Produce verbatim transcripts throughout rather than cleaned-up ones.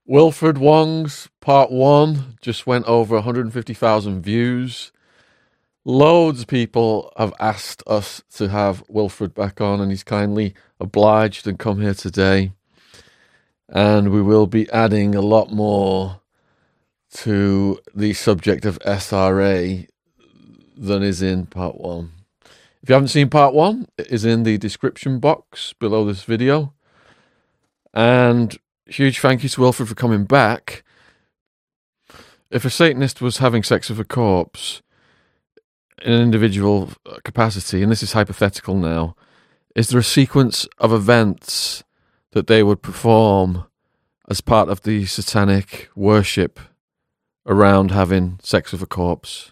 Wilfred Wong's part one just went over one hundred fifty thousand views. Loads of people have asked us to have Wilfred back on, and he's kindly obliged and come here today. And we will be adding a lot more to the subject of S R A than is in part one. If you haven't seen part one, it is in the description box below this video. And huge thank you to Wilfred for coming back. If a Satanist was having sex with a corpse in an individual capacity, and this is hypothetical now, is there a sequence of events that they would perform as part of the satanic worship around having sex with a corpse?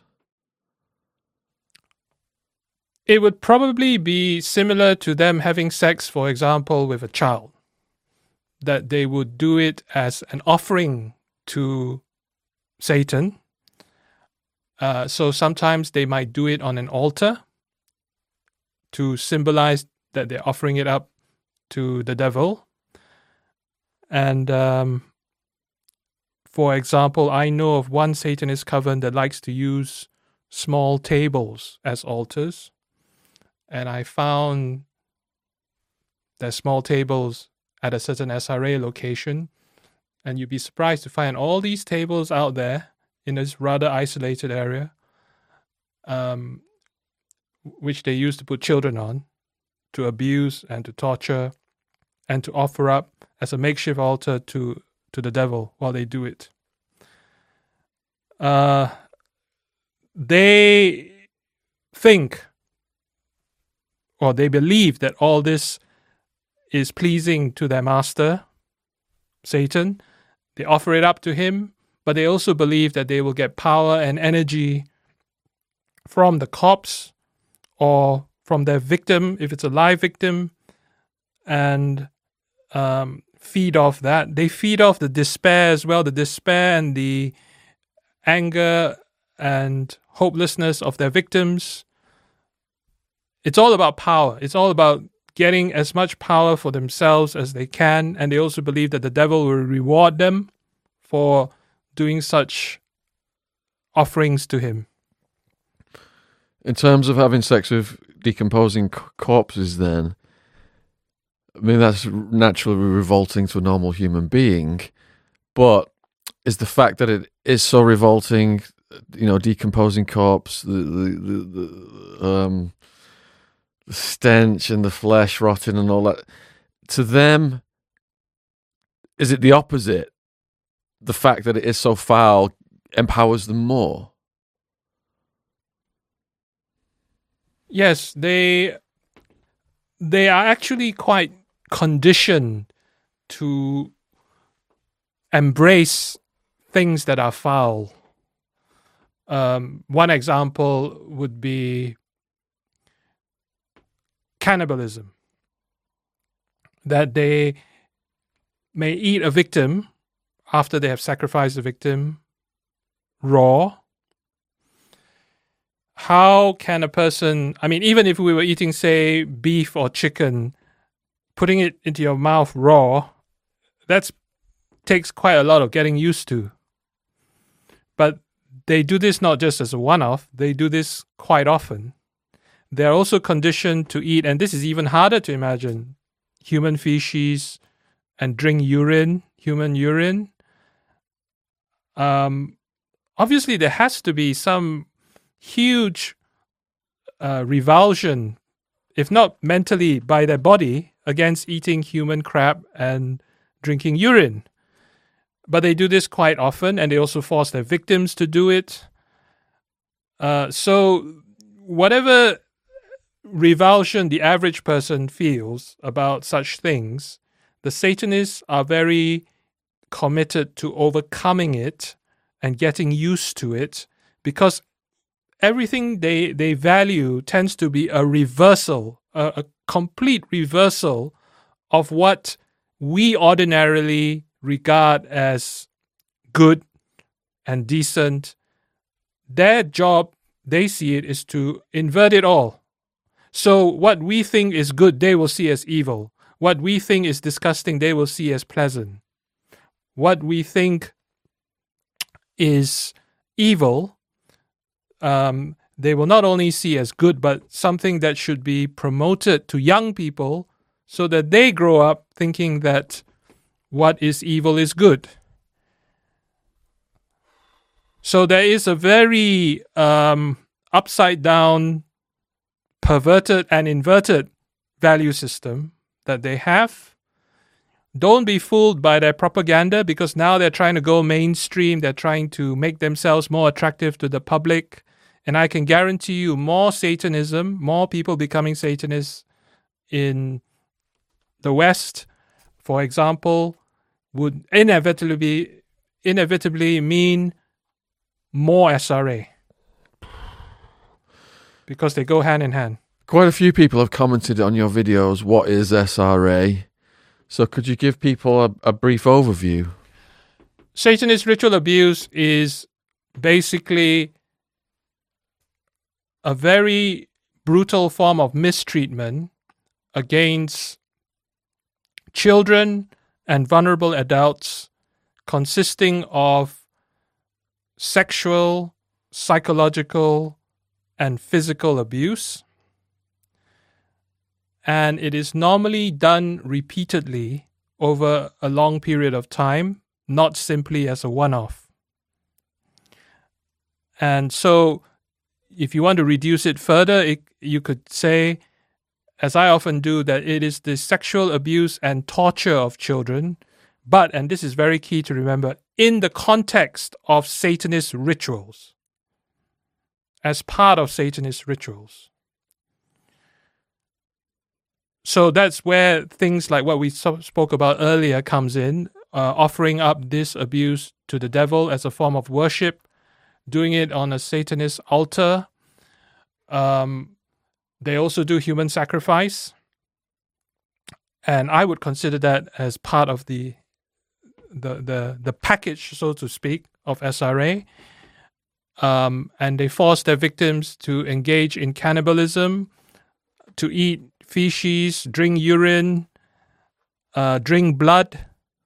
It would probably be similar to them having sex, for example, with a child. That they would do it as an offering to Satan. Uh, so sometimes they might do it on an altar to symbolize that they're offering it up to the devil. And um, for example, I know of one Satanist coven that likes to use small tables as altars. And I found there's small tables at a certain S R A location. And you'd be surprised to find all these tables out there in this rather isolated area, um, which they use to put children on, to abuse and to torture, and to offer up as a makeshift altar to, to the devil while they do it. Uh, they think, or they believe that all this is pleasing to their master, Satan. They offer it up to him, but they also believe that they will get power and energy from the corpse or from their victim, if it's a live victim, and um, feed off that. They feed off the despair as well, the despair and the anger and hopelessness of their victims. It's all about power. It's all about getting as much power for themselves as they can, and they also believe that the devil will reward them for doing such offerings to him. In terms of having sex with decomposing c- corpses then, I mean, that's naturally revolting to a normal human being, but is the fact that it is so revolting, you know, decomposing corpse, the, the, the, the um, the stench and the flesh rotting and all that, to them, is it the opposite? The fact that it is so foul empowers them more? Yes, they they are actually quite conditioned to embrace things that are foul. Um, one example would be cannibalism. That they may eat a victim after they have sacrificed the victim raw. How can a person, I mean, even if we were eating, say, beef or chicken, putting it into your mouth raw, that takes quite a lot of getting used to. But they do this not just as a one-off, they do this quite often. They're also conditioned to eat, and this is even harder to imagine, human feces and drink urine, human urine. Um, obviously, there has to be some huge uh, revulsion, if not mentally by their body, against eating human crap and drinking urine. But they do this quite often, and they also force their victims to do it. Uh, so whatever revulsion the average person feels about such things, the Satanists are very committed to overcoming it and getting used to it, because everything they, they value tends to be a reversal, a, a complete reversal of what we ordinarily regard as good and decent. Their job, they see it, is to invert it all. So what we think is good, they will see as evil. What we think is disgusting, they will see as pleasant. what we think is evil, um, they will not only see as good, but something that should be promoted to young people so that they grow up thinking that what is evil is good. So there is a very um, upside down, perverted and inverted value system that they have. Don't be fooled by their propaganda, because now they're trying to go mainstream. They're trying to make themselves more attractive to the public. And I can guarantee you more Satanism, more people becoming Satanists in the West, for example, would inevitably inevitably mean more S R A. Because they go hand in hand. Quite a few people have commented on your videos, what is S R A? So could you give people a, a brief overview? Satanist ritual abuse is basically a very brutal form of mistreatment against children and vulnerable adults, consisting of sexual, psychological, and physical abuse. And it is normally done repeatedly over a long period of time, not simply as a one-off. And so if you want to reduce it further, it, you could say, as I often do, that it is the sexual abuse and torture of children, but, and this is very key to remember, in the context of Satanist rituals, as part of Satanist rituals. So that's where things like what we so- spoke about earlier comes in, uh, offering up this abuse to the devil as a form of worship, doing it on a Satanist altar. Um, they also do human sacrifice. And I would consider that as part of the the the, the package, so to speak, of S R A. Um, and they force their victims to engage in cannibalism, to eat feces, drink urine, uh, drink blood.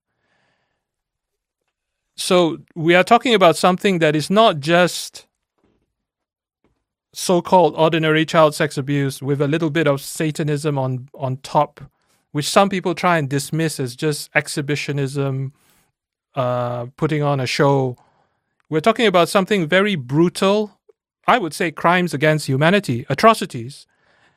So we are talking about something that is not just so-called ordinary child sex abuse with a little bit of Satanism on, on top, which some people try and dismiss as just exhibitionism, uh, putting on a show. We're talking about something very brutal, I would say crimes against humanity, atrocities,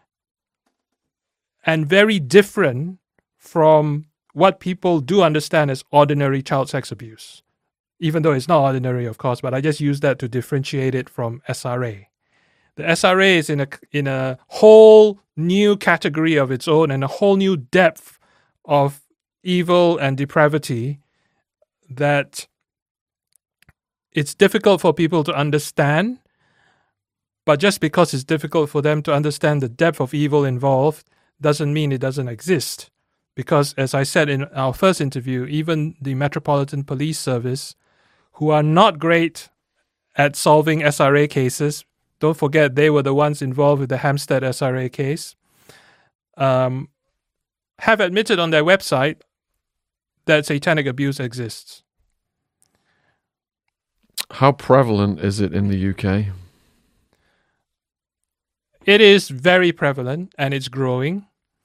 and very different from what people do understand as ordinary child sex abuse. Even though it's not ordinary, of course, but I just use that to differentiate it from S R A. The S R A is in a, in a whole new category of its own and a whole new depth of evil and depravity that it's difficult for people to understand. But just because it's difficult for them to understand the depth of evil involved doesn't mean it doesn't exist. Because, as I said in our first interview, even the Metropolitan Police Service, who are not great at solving S R A cases, don't forget they were the ones involved with the Hampstead S R A case, um, have admitted on their website that satanic abuse exists. How prevalent is it in the U K? It is very prevalent and it's growing.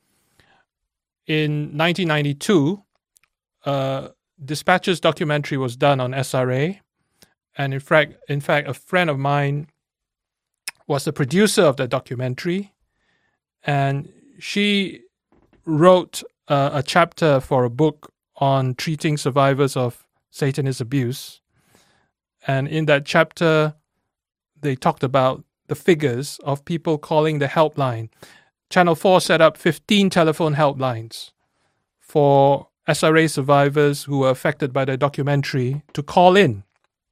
In nineteen ninety-two, uh, Dispatch's documentary was done on S R A. And in fact, in fact, a friend of mine was the producer of the documentary. And she wrote uh, a chapter for a book on treating survivors of Satanist abuse. And in that chapter, they talked about the figures of people calling the helpline. Channel four set up fifteen telephone helplines for S R A survivors who were affected by the documentary to call in.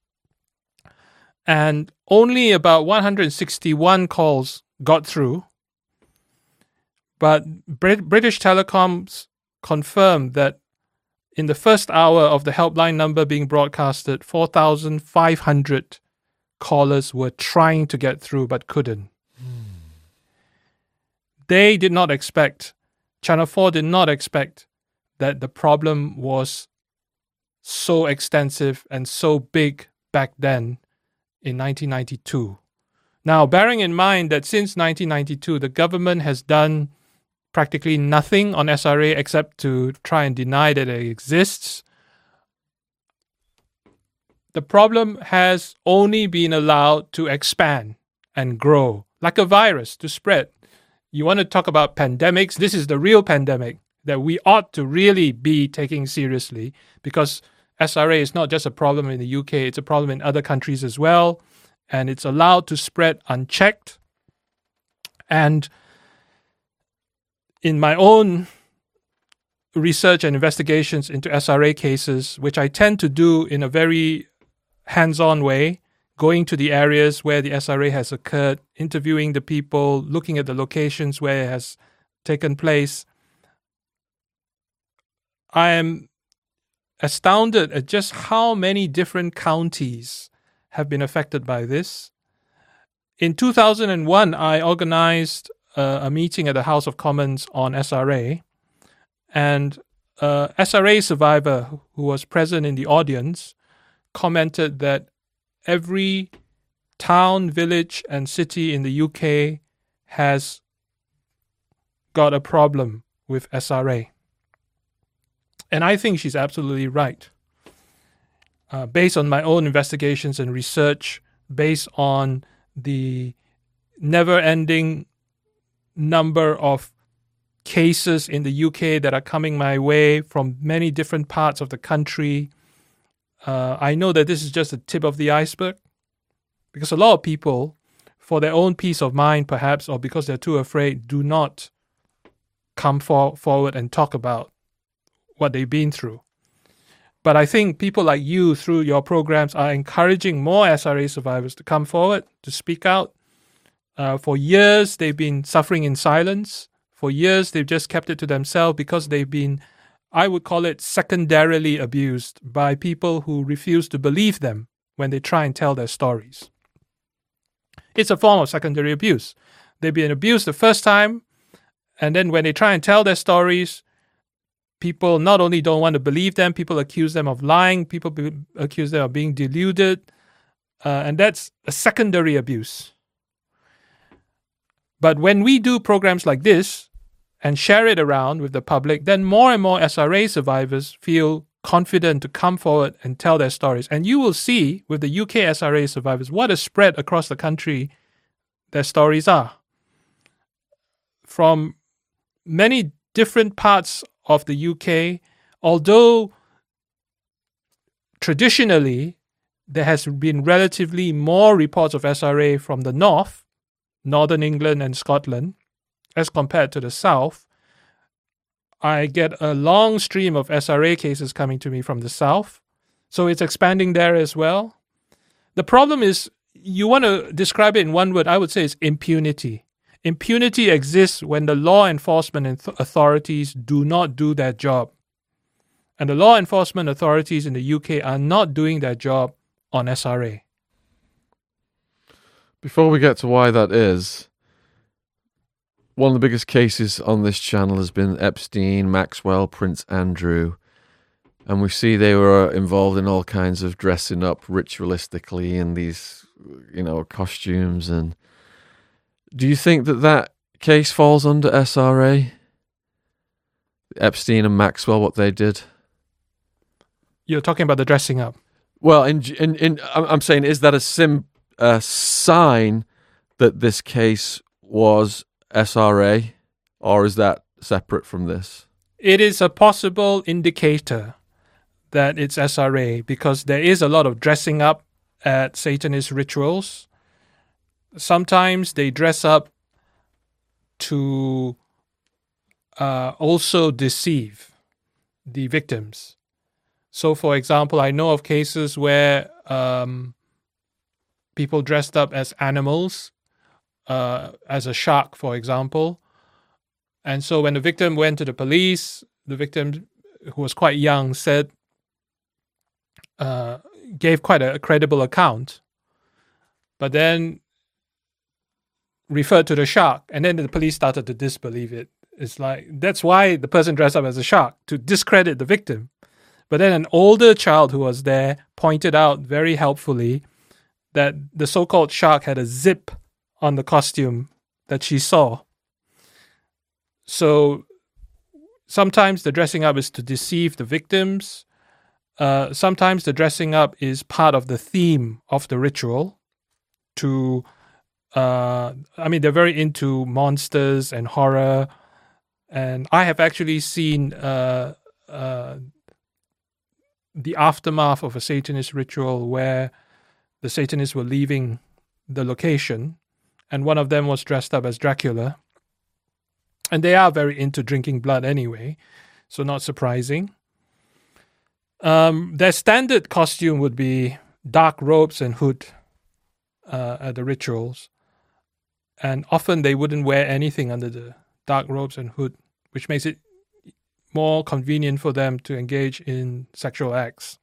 And only about one hundred sixty-one calls got through. But Brit- British Telecoms confirmed that in the first hour of the helpline number being broadcasted, four thousand five hundred callers were trying to get through but couldn't. They did not expect, Channel four did not expect that the problem was so extensive and so big back then in nineteen ninety-two. Now, bearing in mind that since nineteen ninety-two, the government has done practically nothing on S R A except to try and deny that it exists, the problem has only been allowed to expand and grow, like a virus, to spread. You want to talk about pandemics? This is the real pandemic that we ought to really be taking seriously, because S R A is not just a problem in the U K, it's a problem in other countries as well, and it's allowed to spread unchecked. And in my own research and investigations into S R A cases, which I tend to do in a very hands-on way, going to the areas where the S R A has occurred, interviewing the people, looking at the locations where it has taken place, I am astounded at just how many different counties have been affected by this. In two thousand one, I organized uh, a meeting at the House of Commons on S R A, and a S R A survivor who was present in the audience commented that every town, village, and city in the U K has got a problem with S R A. And I think she's absolutely right. Uh, based on my own investigations and research, based on the never-ending number of cases in the U K that are coming my way from many different parts of the country, uh, I know that this is just the tip of the iceberg, because a lot of people, for their own peace of mind perhaps, or because they're too afraid, do not come for- forward and talk about what they've been through. But I think people like you, through your programs, are encouraging more S R A survivors to come forward, to speak out. Uh, for years, they've been suffering in silence. For years, they've just kept it to themselves because they've been, I would call it, secondarily abused by people who refuse to believe them when they try and tell their stories. It's a form of secondary abuse. They've been abused the first time, and then when they try and tell their stories, people not only don't want to believe them, people accuse them of lying, people be, accuse them of being deluded, uh, and that's a secondary abuse. But when we do programs like this and share it around with the public, then more and more S R A survivors feel confident to come forward and tell their stories. And you will see with the U K S R A survivors what a spread across the country their stories are. From many different parts of the U K, although traditionally there has been relatively more reports of S R A from the north, northern England and Scotland, as compared to the south, I get a long stream of S R A cases coming to me from the south, so it's expanding there as well. The problem is, you want to describe it in one word, I would say it's impunity. Impunity exists when the law enforcement authorities do not do their job. And the law enforcement authorities in the U K are not doing their job on S R A. Before we get to why that is, one of the biggest cases on this channel has been Epstein, Maxwell, Prince Andrew. And we see they were involved in all kinds of dressing up ritualistically in these, you know, costumes. And do you think that that case falls under S R A? Epstein and Maxwell, what they did? You're talking about the dressing up. Well, in in, in I'm saying, is that a sim a sign that this case was S R A, or is that separate from this? It is a possible indicator that it's S R A, because there is a lot of dressing up at Satanist rituals. Sometimes they dress up to uh, also deceive the victims. So, for example, I know of cases where um, people dressed up as animals, uh, as a shark, for example. And so when the victim went to the police, the victim, who was quite young, said, uh, gave quite a credible account, but then referred to the shark, and then the police started to disbelieve it. It's like, that's why the person dressed up as a shark, to discredit the victim. But then an older child who was there pointed out very helpfully that the so-called shark had a zip on the costume that she saw. So sometimes the dressing up is to deceive the victims. Uh, sometimes the dressing up is part of the theme of the ritual. To, uh, I mean, they're very into monsters and horror. And I have actually seen uh, uh, the aftermath of a Satanist ritual where the Satanists were leaving the location, and one of them was dressed up as Dracula. And they are very into drinking blood anyway, so not surprising. Um, their standard costume would be dark robes and hood uh, at the rituals. And often they wouldn't wear anything under the dark robes and hood, which makes it more convenient for them to engage in sexual acts.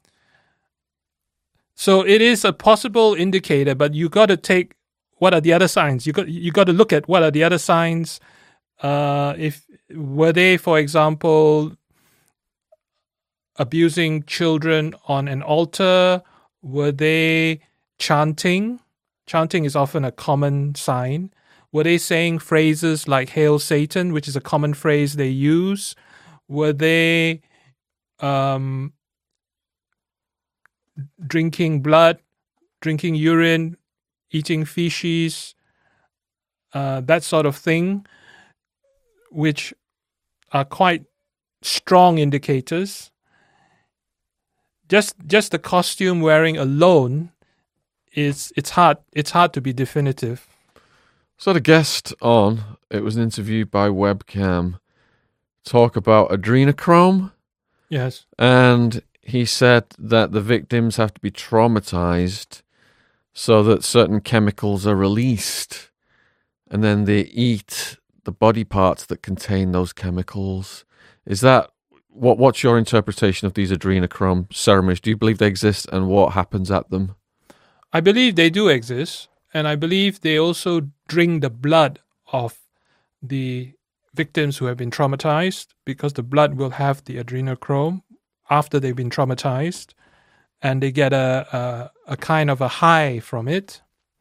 So it is a possible indicator, but you got to take what are the other signs. You got you got to look at what are the other signs. Uh, if were they, for example, abusing children on an altar? Were they chanting? Chanting is often a common sign. Were they saying phrases like "Hail Satan," which is a common phrase they use? Were they um, drinking blood, drinking urine, eating feces, uh, that sort of thing, which are quite strong indicators? Just just the costume wearing alone is it's hard it's hard to be definitive. So the guest on, it was an interview by webcam, talk about adrenochrome. Yes. And he said that the victims have to be traumatized so that certain chemicals are released, and then they eat the body parts that contain those chemicals. Is that what? What's your interpretation of these adrenochrome ceremonies? Do you believe they exist, and what happens at them? I believe they do exist, and I believe they also drink the blood of the victims who have been traumatized, because the blood will have the adrenochrome after they've been traumatized, and they get a, a, a kind of a high from it.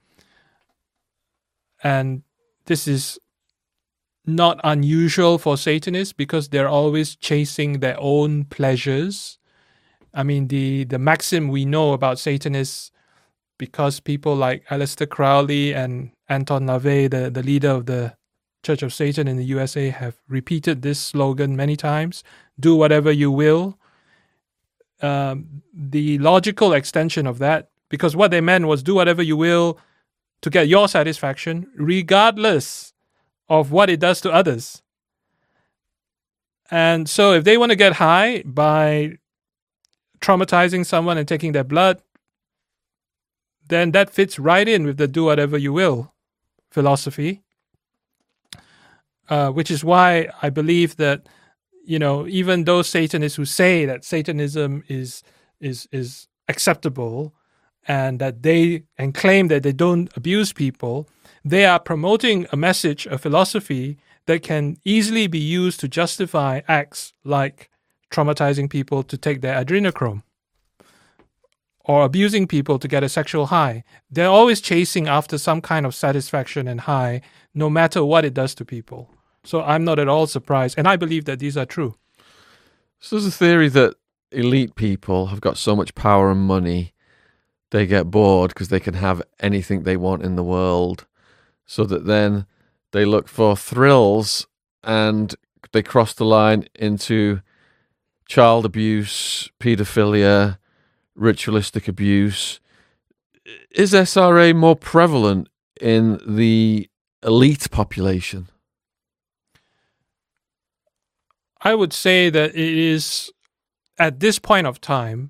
And this is not unusual for Satanists because they're always chasing their own pleasures. I mean, the, the maxim we know about Satanists, because people like Aleister Crowley and Anton LaVey, the, the leader of the Church of Satan in the U S A, have repeated this slogan many times: do whatever you will. Um, the logical extension of that, because what they meant was do whatever you will to get your satisfaction, regardless of what it does to others. And so if they want to get high by traumatizing someone and taking their blood, then that fits right in with the do whatever you will philosophy. Uh, which is why I believe that, you know, even those Satanists who say that Satanism is is is acceptable and that they and claim that they don't abuse people, they are promoting a message, a philosophy that can easily be used to justify acts like traumatizing people to take their adrenochrome or abusing people to get a sexual high. They're always chasing after some kind of satisfaction and high, no matter what it does to people. So I'm not at all surprised, and I believe that these are true. So there's a theory that elite people have got so much power and money, they get bored because they can have anything they want in the world, so that then they look for thrills and they cross the line into child abuse, paedophilia, ritualistic abuse. Is S R A more prevalent in the elite population? I would say that it is, at this point of time,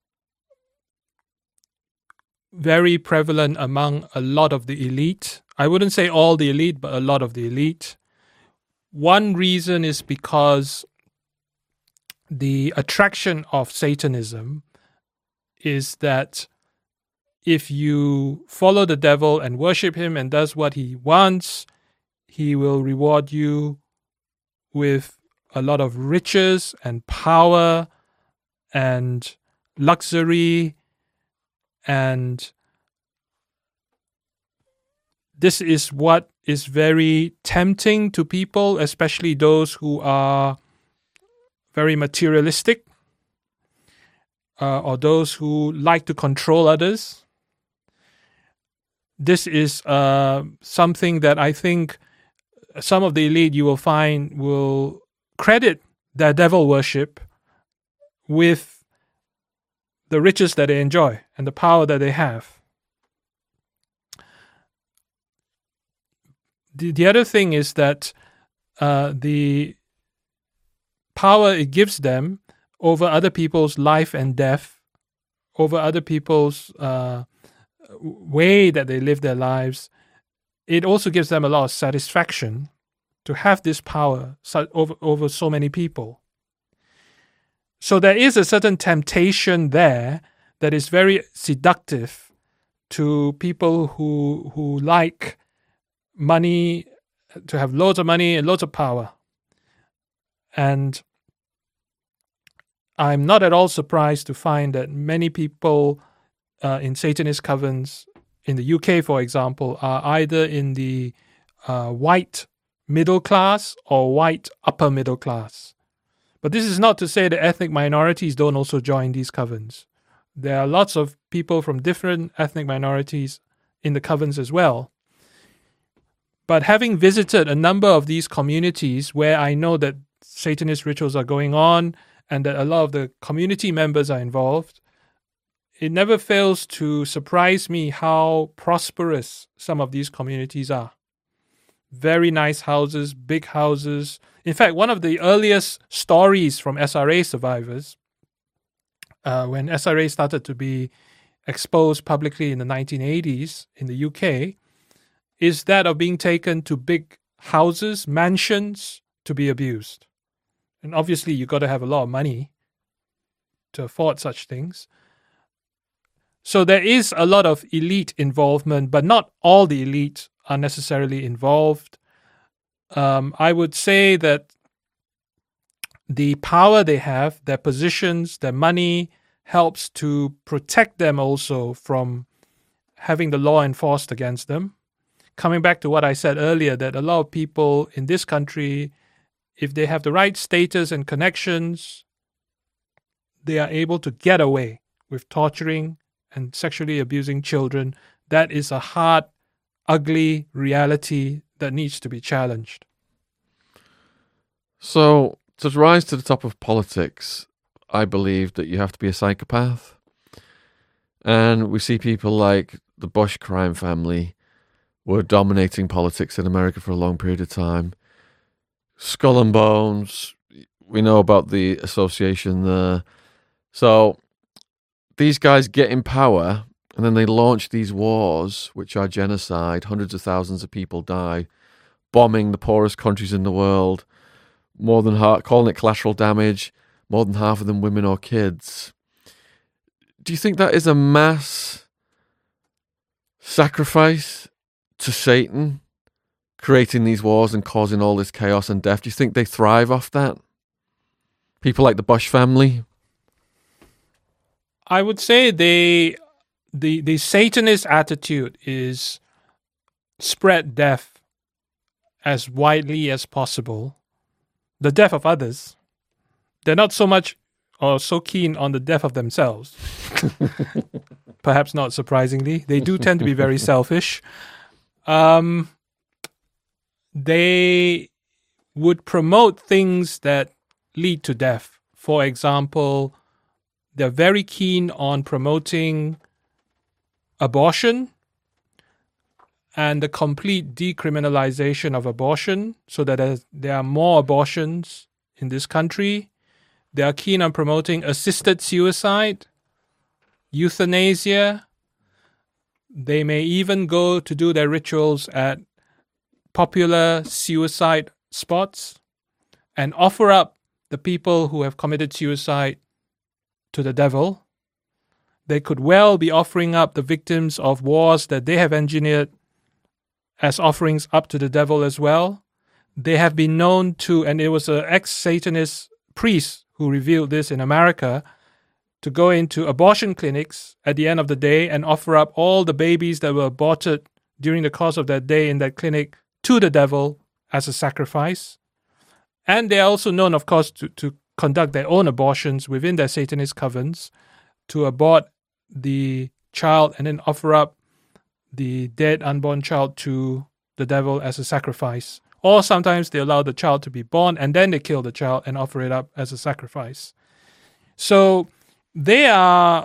very prevalent among a lot of the elite. I wouldn't say all the elite, but a lot of the elite. One reason is because the attraction of Satanism is that if you follow the devil and worship him and does what he wants, he will reward you with a lot of riches and power and luxury, and this is what is very tempting to people, especially those who are very materialistic, uh, or those who like to control others. This is uh, something that I think some of the elite, you will find, will credit their devil worship with the riches that they enjoy and the power that they have. The, the other thing is that uh, the power it gives them over other people's life and death, over other people's uh, way that they live their lives, it also gives them a lot of satisfaction to have this power over, over so many people. So there is a certain temptation there that is very seductive to people who who like money, to have loads of money and loads of power. And I'm not at all surprised to find that many people uh, in Satanist covens in the U K, for example, are either in the uh, white middle class or white upper middle class. But this is not to say that ethnic minorities don't also join these covens. There are lots of people from different ethnic minorities in the covens as well. But having visited a number of these communities where I know that Satanist rituals are going on and that a lot of the community members are involved, it never fails to surprise me how prosperous some of these communities are. Very nice houses, big houses. In fact, one of the earliest stories from S R A survivors, uh, when S R A started to be exposed publicly in the nineteen eighties in the U K, is that of being taken to big houses, mansions, to be abused. And obviously, you've got to have a lot of money to afford such things. So there is a lot of elite involvement, but not all the elite are necessarily involved. Um, I would say that the power they have, their positions, their money, helps to protect them also from having the law enforced against them. Coming back to what I said earlier, that a lot of people in this country, if they have the right status and connections, they are able to get away with torturing and sexually abusing children. That is a hard, ugly reality that needs to be challenged. So, to rise to the top of politics, I believe that you have to be a psychopath. And we see people like the Bush crime family were dominating politics in America for a long period of time. Skull and Bones, we know about the association there. So these guys get in power and then they launch these wars, which are genocide. Hundreds of thousands of people die, bombing the poorest countries in the world, more than half, calling it collateral damage, more than half of them women or kids. Do you think that is a mass sacrifice to Satan, creating these wars and causing all this chaos and death? Do you think they thrive off that? People like the Bush family? I would say they, the the Satanist attitude is spread death as widely as possible. The death of others. They're not so much or so keen on the death of themselves. Perhaps not surprisingly. They do tend to be very selfish. Um, they would promote things that lead to death. For example, they're very keen on promoting abortion and the complete decriminalization of abortion so that there are more abortions in this country. They are keen on promoting assisted suicide, euthanasia. They may even go to do their rituals at popular suicide spots and offer up the people who have committed suicide to the devil. They could well be offering up the victims of wars that they have engineered as offerings up to the devil as well. They have been known to, and it was an ex-Satanist priest who revealed this in America, to go into abortion clinics at the end of the day and offer up all the babies that were aborted during the course of that day in that clinic to the devil as a sacrifice. And they are also known, of course, to, to conduct their own abortions within their Satanist covens, to abort the child and then offer up the dead unborn child to the devil as a sacrifice. Or sometimes they allow the child to be born and then they kill the child and offer it up as a sacrifice. So they are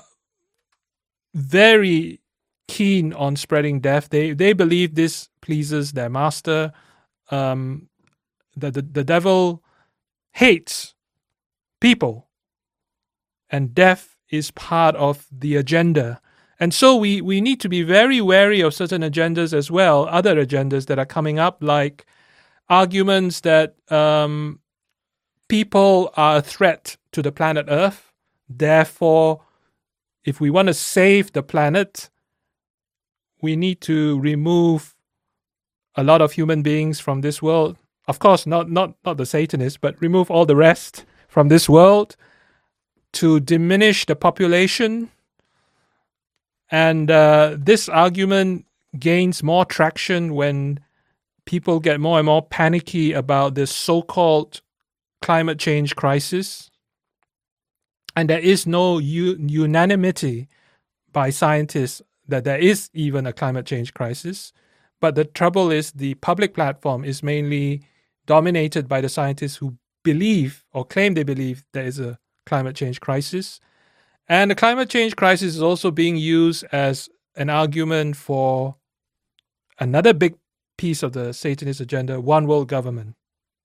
very keen on spreading death. They they believe this pleases their master. Um, the, the, the devil hates people, and death is part of the agenda. And so we, we need to be very wary of certain agendas as well, other agendas that are coming up, like arguments that um, people are a threat to the planet Earth. Therefore, if we want to save the planet, we need to remove a lot of human beings from this world. Of course, not, not, not the Satanists, but remove all the rest from this world to diminish the population. And uh, this argument gains more traction when people get more and more panicky about this so-called climate change crisis. And there is no u- unanimity by scientists that there is even a climate change crisis. But the trouble is the public platform is mainly dominated by the scientists who believe or claim they believe there is a climate change crisis. And the climate change crisis is also being used as an argument for another big piece of the Satanist agenda, one world government,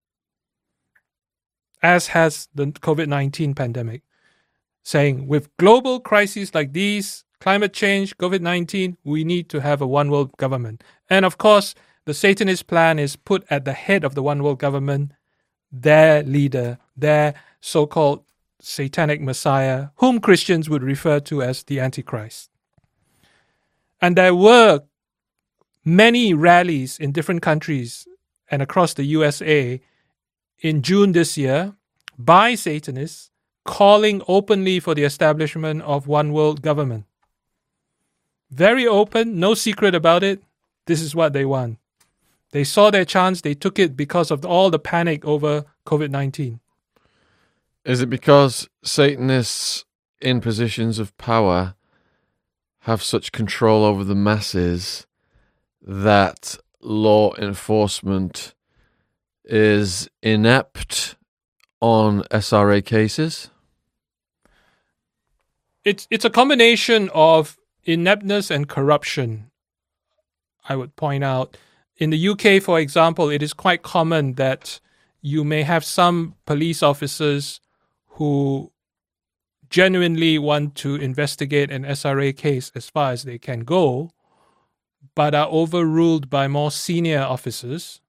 as has the covid nineteen pandemic, saying with global crises like these, climate change, covid nineteen, we need to have a one world government. And of course, the Satanist plan is put at the head of the one world government, their leader, their so-called satanic messiah, whom Christians would refer to as the Antichrist. And there were many rallies in different countries and across the U S A in June this year by Satanists calling openly for the establishment of one world government. Very open, no secret about it. This is what they want. They saw their chance, they took it because of all the panic over covid nineteen. Is it because Satanists in positions of power have such control over the masses that law enforcement is inept on S R A cases? It's it's a combination of ineptness and corruption, I would point out. In the U K, for example, it is quite common that you may have some police officers who genuinely want to investigate an S R A case as far as they can go, but are overruled by more senior officers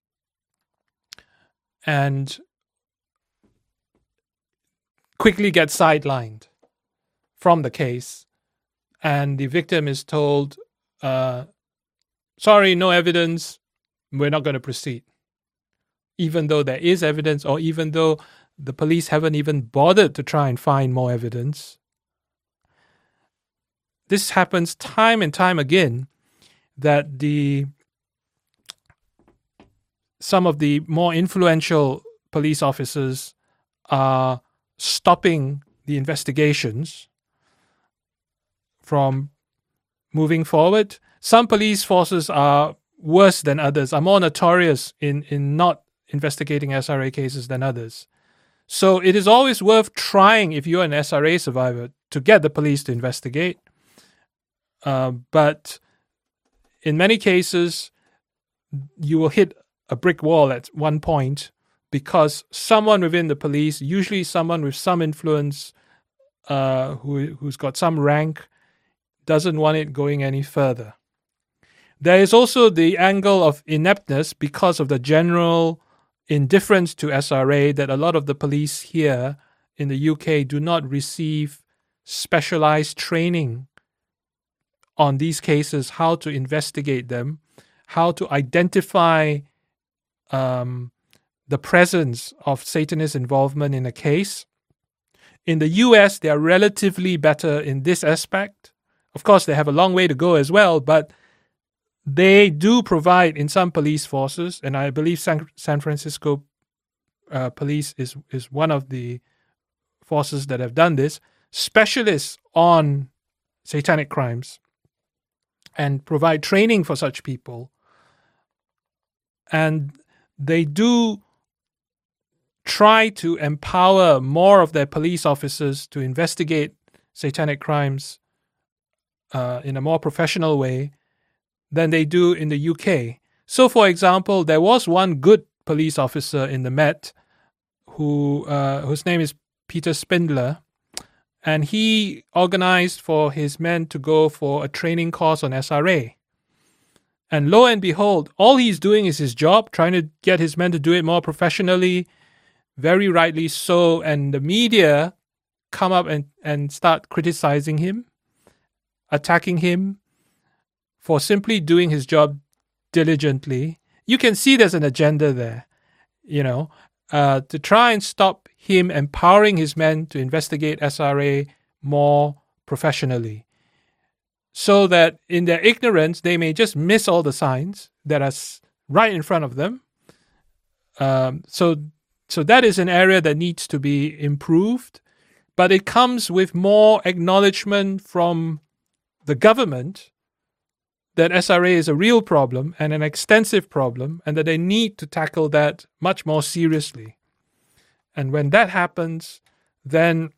and quickly get sidelined from the case. And the victim is told, uh, sorry, no evidence, we're not going to proceed. Even though there is evidence, or even though the police haven't even bothered to try and find more evidence. This happens time and time again, that the some of the more influential police officers are stopping the investigations from moving forward. Some police forces are worse than others, are more notorious in, in not investigating S R A cases than others. So it is always worth trying, if you're an S R A survivor, to get the police to investigate. Uh, but in many cases, you will hit a brick wall at one point because someone within the police, usually someone with some influence, uh, who who's got some rank, doesn't want it going any further. There is also the angle of ineptness because of the general indifference to S R A, that a lot of the police here in the U K do not receive specialized training on these cases, how to investigate them, how to identify um, the presence of Satanist involvement in a case. In the U S, they are relatively better in this aspect. Of course, they have a long way to go as well, but they do provide in some police forces, and I believe San, San Francisco uh, police is, is one of the forces that have done this, specialists on satanic crimes and provide training for such people. And they do try to empower more of their police officers to investigate satanic crimes uh, in a more professional way than they do in the U K. So, for example, there was one good police officer in the Met who uh, whose name is Peter Spindler, and he organized for his men to go for a training course on S R A. And lo and behold, all he's doing is his job, trying to get his men to do it more professionally, very rightly so, and the media come up and, and start criticizing him, attacking him for simply doing his job diligently. You can see there's an agenda there, you know, uh, to try and stop him empowering his men to investigate S R A more professionally, so that in their ignorance, they may just miss all the signs that are right in front of them. Um, so, so that is an area that needs to be improved, but it comes with more acknowledgement from the government that S R A is a real problem and an extensive problem, and that they need to tackle that much more seriously. And when that happens, then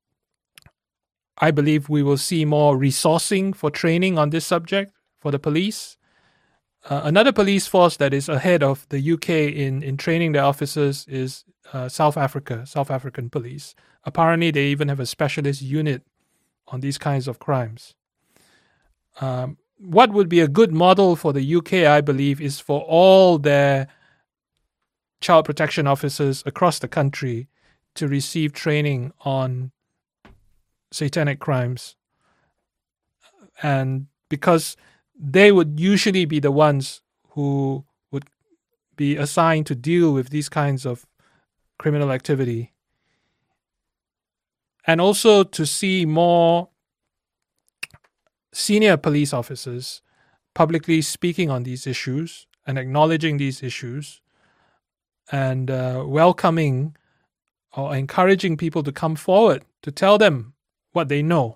I believe we will see more resourcing for training on this subject for the police. Uh, another police force that is ahead of the U K in, in training their officers is uh, South Africa, South African police. Apparently, they even have a specialist unit on these kinds of crimes. Um, what would be a good model for the U K, I believe, is for all their child protection officers across the country to receive training on satanic crimes. And because they would usually be the ones who would be assigned to deal with these kinds of criminal activity. And also to see more senior police officers publicly speaking on these issues and acknowledging these issues and uh, welcoming or encouraging people to come forward to tell them what they know.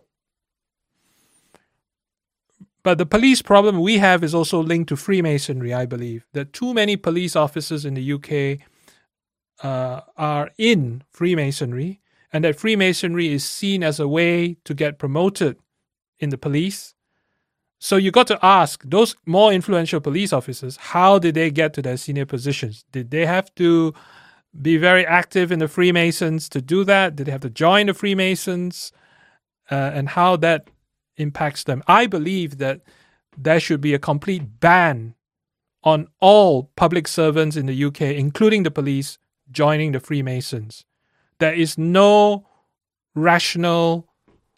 But the police problem we have is also linked to Freemasonry, I believe. That too many police officers in the U K uh, are in Freemasonry, and that Freemasonry is seen as a way to get promoted in the police. So you got to ask those more influential police officers, how did they get to their senior positions? Did they have to be very active in the Freemasons to do that? Did they have to join the Freemasons? Uh, and how that impacts them. I believe that there should be a complete ban on all public servants in the U K, including the police, joining the Freemasons. There is no rational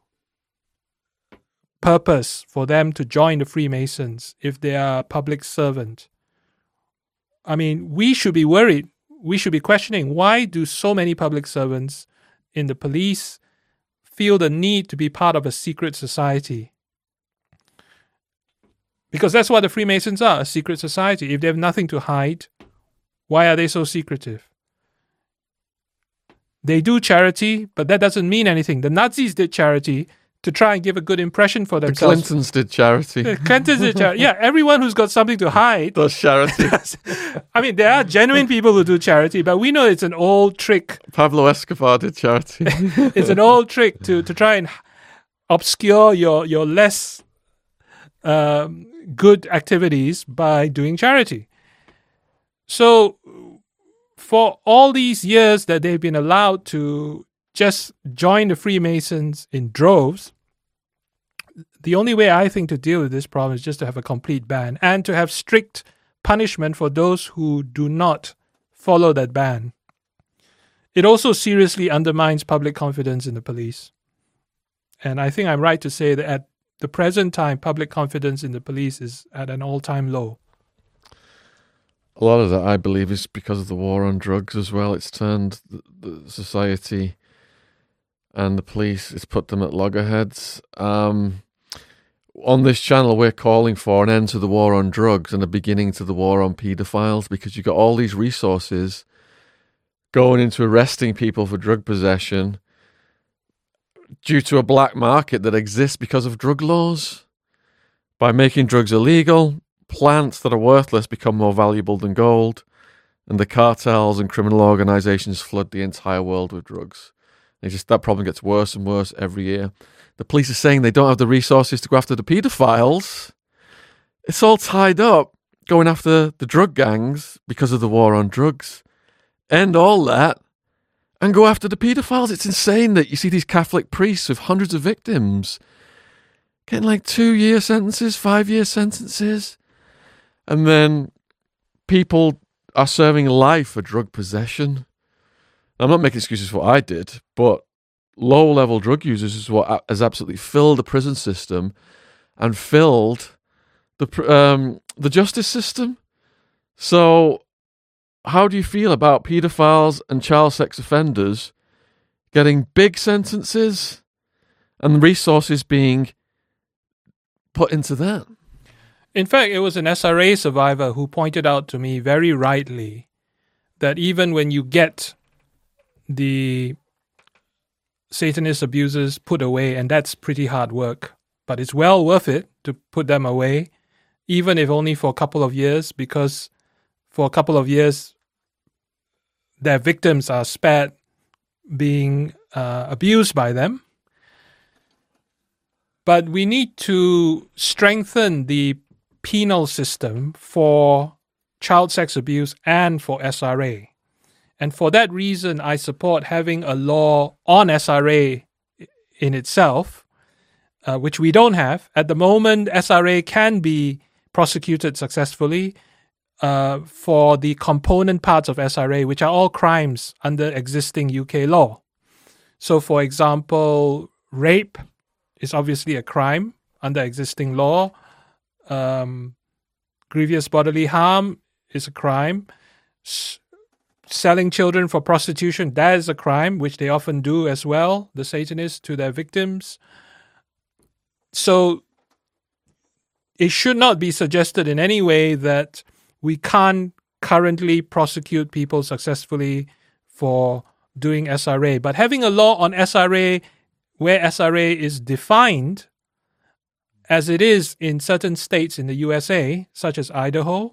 purpose for them to join the Freemasons if they are a public servant. I mean, we should be worried. We should be questioning, why do so many public servants in the police feel the need to be part of a secret society? Because that's what the Freemasons are, a secret society. If they have nothing to hide, why are they so secretive? They do charity, but that doesn't mean anything. The Nazis did charity to try and give a good impression for themselves. The Clintons did charity. The Clintons did charity. Yeah, everyone who's got something to hide does charity. I mean, there are genuine people who do charity, but we know it's an old trick. Pablo Escobar did charity. It's an old trick to, to try and obscure your, your less um, good activities by doing charity. So for all these years that they've been allowed to just join the Freemasons in droves, the only way I think to deal with this problem is just to have a complete ban and to have strict punishment for those who do not follow that ban. It also seriously undermines public confidence in the police. And I think I'm right to say that at the present time, public confidence in the police is at an all-time low. A lot of that, I believe, is because of the war on drugs as well. It's turned the, the society and the police has put them at loggerheads. Um, on this channel, we're calling for an end to the war on drugs and a beginning to the war on paedophiles, because you've got all these resources going into arresting people for drug possession due to a black market that exists because of drug laws. By making drugs illegal, plants that are worthless become more valuable than gold, and the cartels and criminal organizations flood the entire world with drugs. It's just that problem gets worse and worse every year. The police are saying they don't have the resources to go after the paedophiles. It's all tied up going after the drug gangs because of the war on drugs. End all that and go after the paedophiles. It's insane that you see these Catholic priests with hundreds of victims getting like two-year sentences, five-year sentences. And then people are serving life for drug possession. I'm not making excuses for what I did, but low-level drug users is what has absolutely filled the prison system and filled the um, the justice system. So how do you feel about paedophiles and child sex offenders getting big sentences and resources being put into that? In fact, it was an S R A survivor who pointed out to me very rightly that even when you get the Satanist abusers put away, and that's pretty hard work, but it's well worth it to put them away, even if only for a couple of years, because for a couple of years, their victims are spared being uh, abused by them. But we need to strengthen the penal system for child sex abuse and for S R A. And for that reason, I support having a law on S R A in itself, uh, which we don't have. At the moment, S R A can be prosecuted successfully uh, for the component parts of S R A, which are all crimes under existing U K law. So, for example, rape is obviously a crime under existing law. Um, grievous bodily harm is a crime. S- selling children for prostitution, that is a crime, which they often do as well, the Satanists, to their victims. So it should not be suggested in any way that we can't currently prosecute people successfully for doing S R A. But having a law on S R A where S R A is defined as it is in certain states in the U S A, such as Idaho,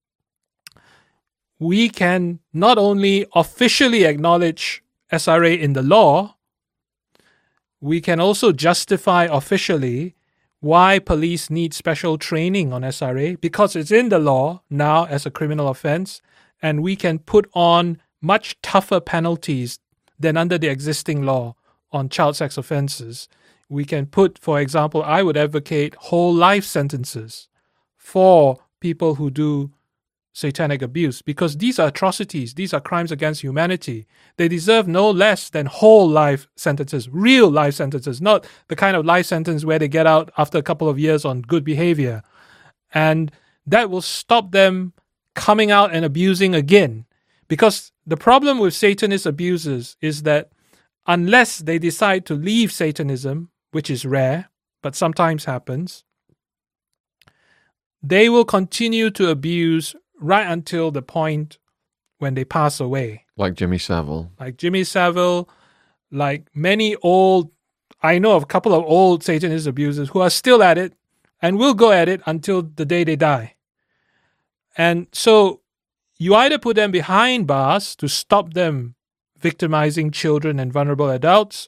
we can not only officially acknowledge S R A in the law, we can also justify officially why police need special training on S R A, because it's in the law now as a criminal offense, and we can put on much tougher penalties than under the existing law on child sex offenses. We can put, for example, I would advocate whole life sentences for people who do satanic abuse, because these are atrocities. These are crimes against humanity. They deserve no less than whole life sentences, real life sentences, not the kind of life sentence where they get out after a couple of years on good behavior. And that will stop them coming out and abusing again. Because the problem with Satanist abusers is that unless they decide to leave Satanism, which is rare, but sometimes happens, they will continue to abuse right until the point when they pass away. Like Jimmy Savile. Like Jimmy Savile, like many old, I know of a couple of old Satanist abusers who are still at it and will go at it until the day they die. And so you either put them behind bars to stop them victimizing children and vulnerable adults,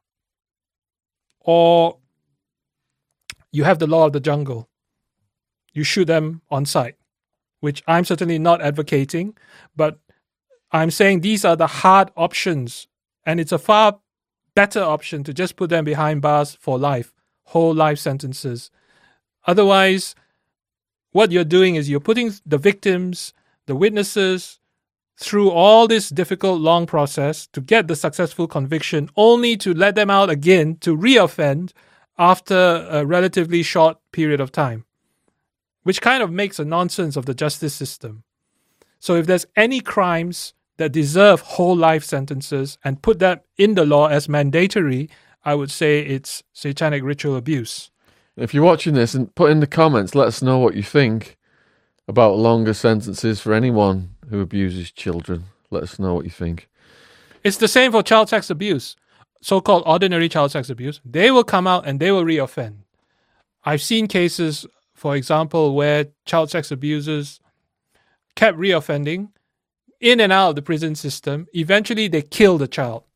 or you have the law of the jungle. You shoot them on sight, which I'm certainly not advocating, but I'm saying these are the hard options, and it's a far better option to just put them behind bars for life, whole life sentences. Otherwise, what you're doing is you're putting the victims, the witnesses, through all this difficult, long process to get the successful conviction, only to let them out again to reoffend after a relatively short period of time, which kind of makes a nonsense of the justice system. So if there's any crimes that deserve whole life sentences and put that in the law as mandatory, I would say it's satanic ritual abuse. If you're watching this, and put in the comments, let us know what you think about longer sentences for anyone who abuses children. Let us know what you think. It's the same for child sex abuse, so-called ordinary child sex abuse. They will come out and they will reoffend. I've seen cases, for example, where child sex abusers kept reoffending in and out of the prison system. Eventually, they kill the child.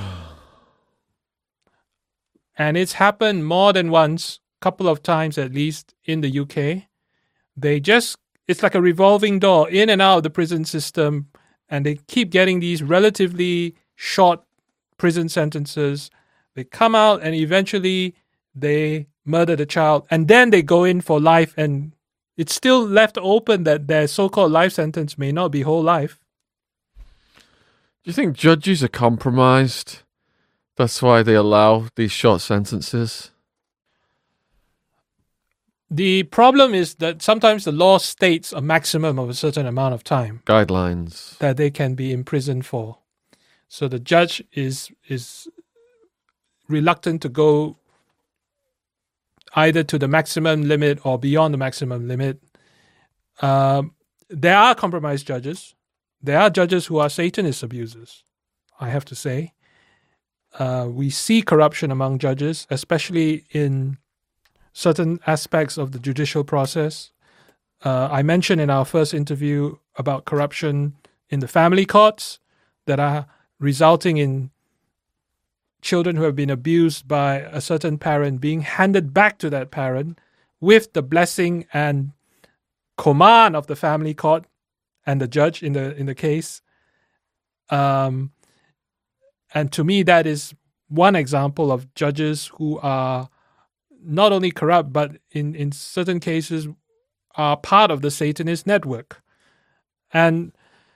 And it's happened more than once, a couple of times at least, in the U K. They just, it's like a revolving door in and out of the prison system, and they keep getting these relatively short prison sentences. They come out and eventually they murder the child, and then they go in for life, and it's still left open that their so-called life sentence may not be whole life. Do you think judges are compromised? That's why they allow these short sentences? The problem is that sometimes the law states a maximum of a certain amount of time. Guidelines. That they can be imprisoned for. So the judge is is reluctant to go either to the maximum limit or beyond the maximum limit. Um, there are compromised judges. There are judges who are Satanist abusers, I have to say. Uh, we see corruption among judges, especially in certain aspects of the judicial process. Uh, I mentioned in our first interview about corruption in the family courts that are resulting in children who have been abused by a certain parent being handed back to that parent with the blessing and command of the family court and the judge in the in the case. Um, and to me, that is one example of judges who are not only corrupt, but in, in certain cases are part of the Satanist network. And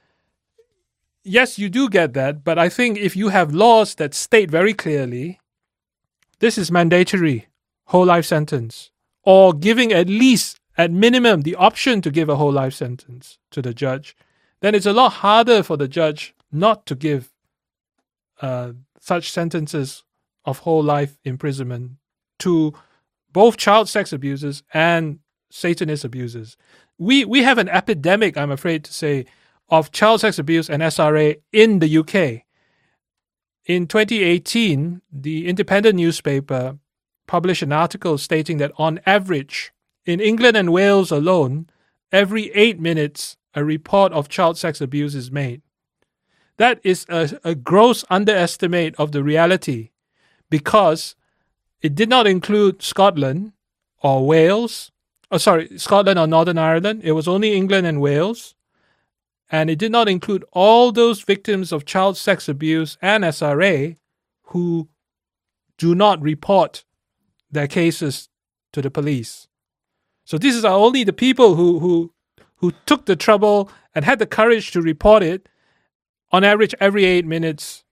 yes, you do get that, but I think if you have laws that state very clearly, this is mandatory, whole life sentence, or giving at least, at minimum, the option to give a whole life sentence to the judge, then it's a lot harder for the judge not to give uh, such sentences of whole life imprisonment to both child sex abusers and Satanist abusers. We we have an epidemic, I'm afraid to say, of child sex abuse and S R A in the U K. In twenty eighteen, the Independent newspaper published an article stating that on average, in England and Wales alone, every eight minutes, a report of child sex abuse is made. That is a, a gross underestimate of the reality, because it did not include Scotland or Wales. Oh, sorry, Scotland or Northern Ireland. It was only England and Wales. And it did not include all those victims of child sex abuse and S R A who do not report their cases to the police. So these are only the people who, who, who took the trouble and had the courage to report it, on average every eight minutes.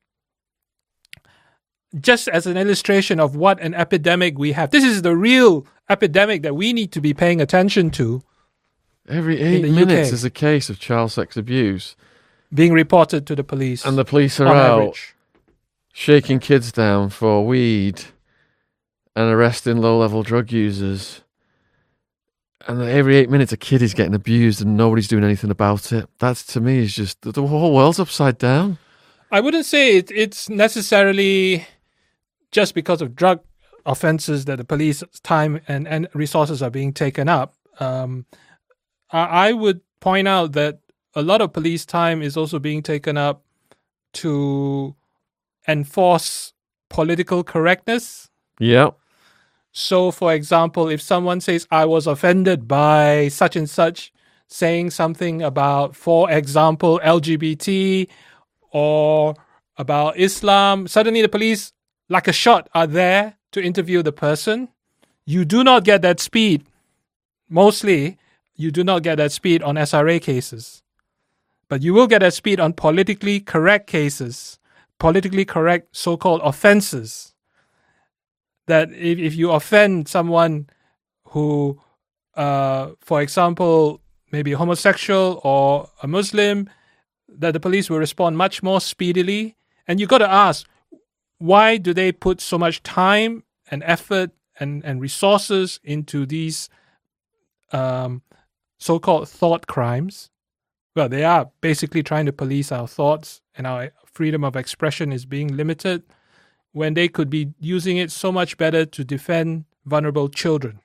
Just as an illustration of what an epidemic we have. This is the real epidemic that we need to be paying attention to. Every eight minutes is a case of child sex abuse being reported to the police. And the police are out average. shaking kids down for weed and arresting low-level drug users. And every eight minutes a kid is getting abused and nobody's doing anything about it. That, to me, is just... The whole world's upside down. I wouldn't say it, it's necessarily just because of drug offenses that the police time and, and resources are being taken up. Um, I, I would point out that a lot of police time is also being taken up to enforce political correctness. Yeah. So, for example, if someone says, I was offended by such and such, saying something about, for example, L G B T or about Islam, suddenly the police, like a shot, are there to interview the person. You do not get that speed. Mostly, you do not get that speed on S R A cases. But you will get that speed on politically correct cases, politically correct so-called offenses. That if, if you offend someone who, uh, for example, maybe homosexual or a Muslim, that the police will respond much more speedily. And you got to ask, why do they put so much time and effort and, and resources into these um, so-called thought crimes? Well, they are basically trying to police our thoughts, and our freedom of expression is being limited when they could be using it so much better to defend vulnerable children.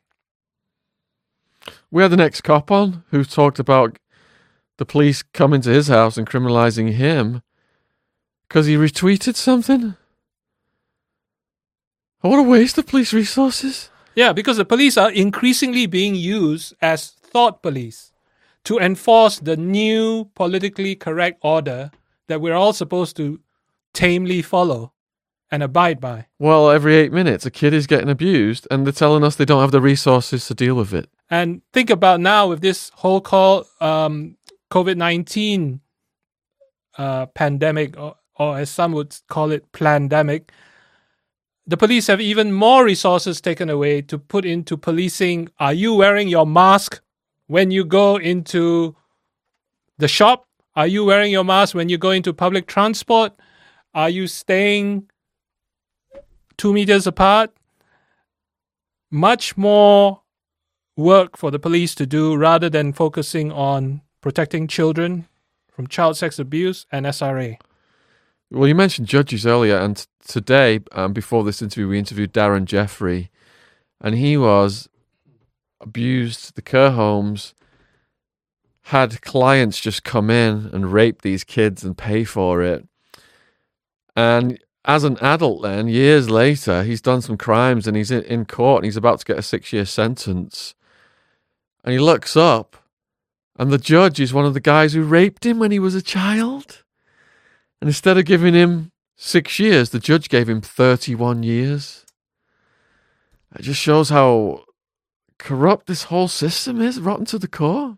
We had the next cop on who talked about the police coming to his house and criminalizing him because he retweeted something. What a waste of police resources. Yeah, because the police are increasingly being used as thought police to enforce the new politically correct order that we're all supposed to tamely follow and abide by. Well, every eight minutes, a kid is getting abused, and they're telling us they don't have the resources to deal with it. And think about now with this whole call, um, COVID nineteen uh, pandemic, or, or as some would call it, plandemic, the police have even more resources taken away to put into policing. Are you wearing your mask when you go into the shop? Are you wearing your mask when you go into public transport? Are you staying two meters apart? Much more work for the police to do rather than focusing on protecting children from child sex abuse and S R A. Well, you mentioned judges earlier, and t- today, um, before this interview, we interviewed Darren Jeffrey, and he was abused. The care homes had clients just come in and rape these kids and pay for it. And as an adult then, years later, he's done some crimes and he's in, in court and he's about to get a six-year sentence. And he looks up, and the judge is one of the guys who raped him when he was a child. And instead of giving him six years, the judge gave him thirty-one years. It just shows how corrupt this whole system is, rotten to the core.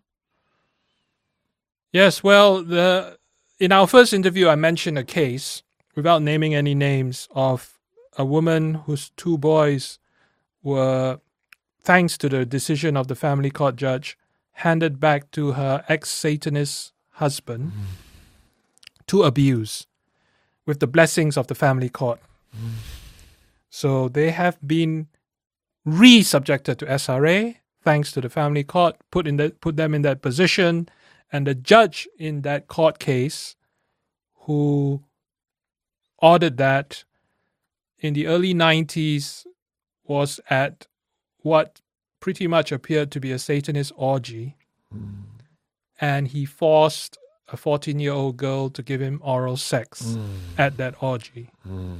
Yes, well, the in our first interview, I mentioned a case, without naming any names, of a woman whose two boys were, thanks to the decision of the family court judge, handed back to her ex-Satanist husband mm. to abuse with the blessings of the family court. Mm. So they have been re-subjected to S R A, thanks to the family court, put in that, put them in that position. And the judge in that court case who ordered that in the early nineties was at what pretty much appeared to be a Satanist orgy. Mm. And he forced a fourteen-year-old girl to give him oral sex mm. at that orgy. Mm.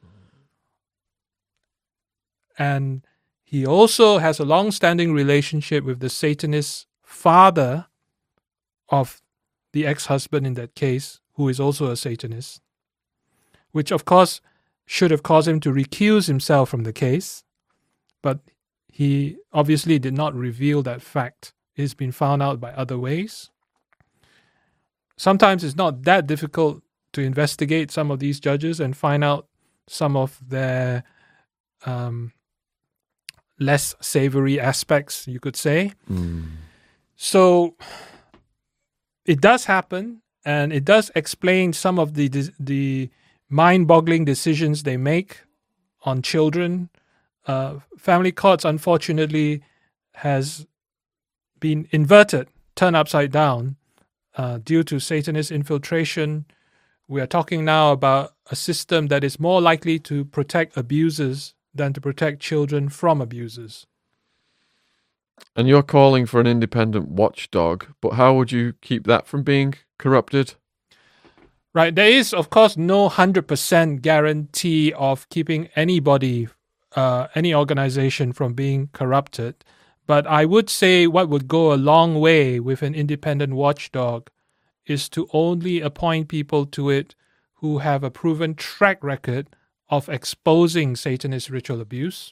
And he also has a long-standing relationship with the Satanist father of the ex-husband in that case, who is also a Satanist, which of course should have caused him to recuse himself from the case, but he obviously did not reveal that fact. It's been found out by other ways. Sometimes it's not that difficult to investigate some of these judges and find out some of their um, less savory aspects, you could say. Mm. So it does happen, and it does explain some of the the mind-boggling decisions they make on children. Uh, family courts, unfortunately, has been inverted, turned upside down, uh, due to Satanist infiltration. We are talking now about a system that is more likely to protect abusers than to protect children from abusers. And you're calling for an independent watchdog, but how would you keep that from being corrupted? Right. There is, of course, no one hundred percent guarantee of keeping anybody, uh, any organization from being corrupted. But I would say what would go a long way with an independent watchdog is to only appoint people to it who have a proven track record of exposing Satanist ritual abuse.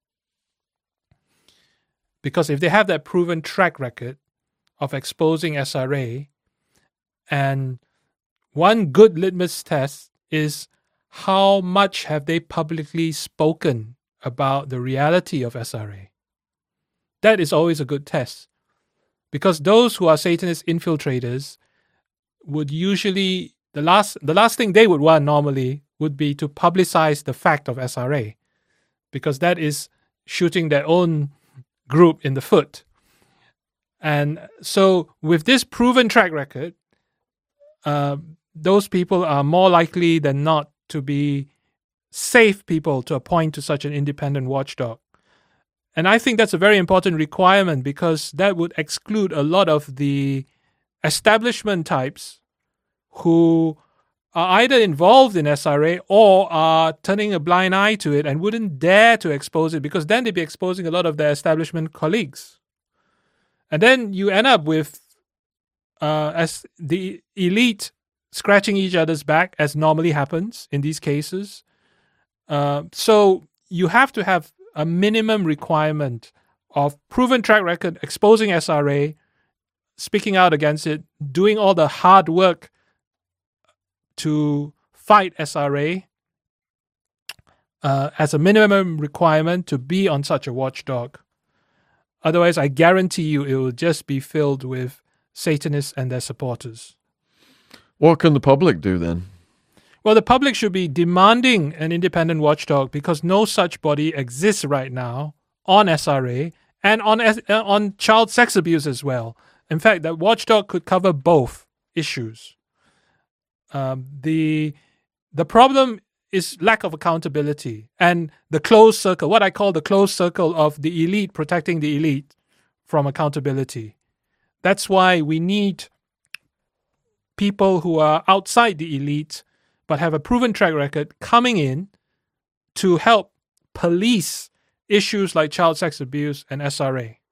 Because if they have that proven track record of exposing S R A, and one good litmus test is how much have they publicly spoken about the reality of S R A. That is always a good test. Because those who are Satanist infiltrators would usually, the last the last thing they would want normally would be to publicize the fact of S R A, because that is shooting their own group in the foot. And so with this proven track record, uh, those people are more likely than not to be safe people to appoint to such an independent watchdog. And I think that's a very important requirement, because that would exclude a lot of the establishment types who are either involved in S R A or are turning a blind eye to it and wouldn't dare to expose it, because then they'd be exposing a lot of their establishment colleagues. And then you end up with uh, as the elite scratching each other's back, as normally happens in these cases. Uh, so you have to have a minimum requirement of proven track record, exposing S R A, speaking out against it, doing all the hard work to fight S R A uh, as a minimum requirement to be on such a watchdog. Otherwise, I guarantee you it will just be filled with Satanists and their supporters. What can the public do then? Well, the public should be demanding an independent watchdog, because no such body exists right now on S R A and on on child sex abuse as well. In fact, that watchdog could cover both issues. Um, the the problem is lack of accountability and the closed circle, what I call the closed circle of the elite protecting the elite from accountability. That's why we need people who are outside the elite but have a proven track record coming in to help police issues like child sex abuse and S R A.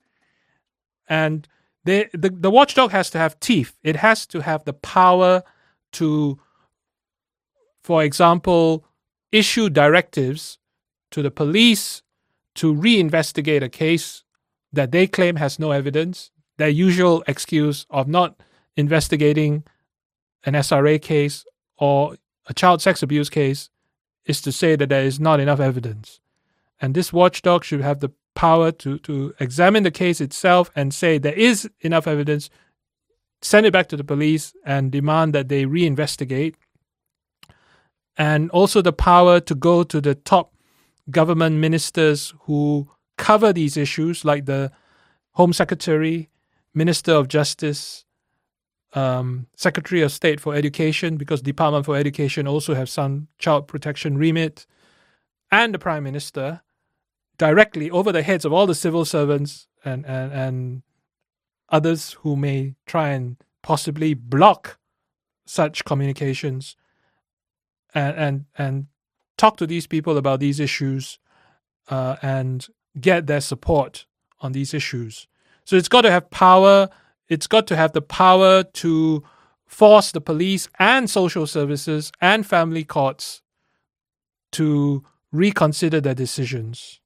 And they, the, the watchdog has to have teeth. It has to have the power to, for example, issue directives to the police to reinvestigate a case that they claim has no evidence. Their usual excuse of not investigating an S R A case or a child sex abuse case is to say that there is not enough evidence. And this watchdog should have the power to, to examine the case itself and say there is enough evidence, send it back to the police and demand that they reinvestigate. And also the power to go to the top government ministers who cover these issues, like the Home Secretary, Minister of Justice, um, Secretary of State for Education, because Department for Education also have some child protection remit, and the Prime Minister, directly over the heads of all the civil servants and, and, and others who may try and possibly block such communications, and and, and talk to these people about these issues uh, and get their support on these issues. So it's got to have power. It's got to have the power to force the police and social services and family courts to reconsider their decisions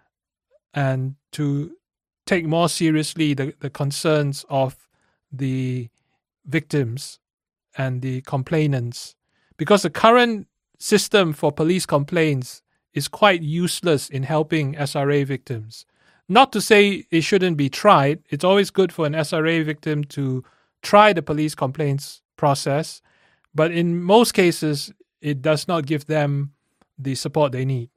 and to take more seriously the, the concerns of the victims and the complainants. Because the current system for police complaints is quite useless in helping S R A victims. Not to say it shouldn't be tried. It's always good for an S R A victim to try the police complaints process. But in most cases, it does not give them the support they need.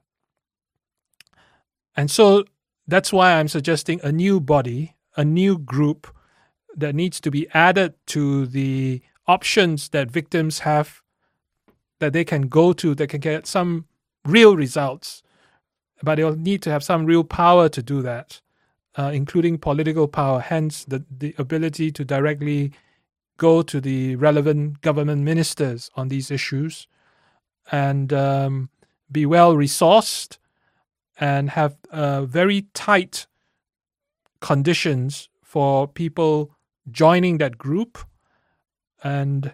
And so that's why I'm suggesting a new body, a new group that needs to be added to the options that victims have, that they can go to, that can get some real results. But they'll need to have some real power to do that, uh, including political power, hence the, the ability to directly go to the relevant government ministers on these issues and um, be well-resourced and have uh, very tight conditions for people joining that group, and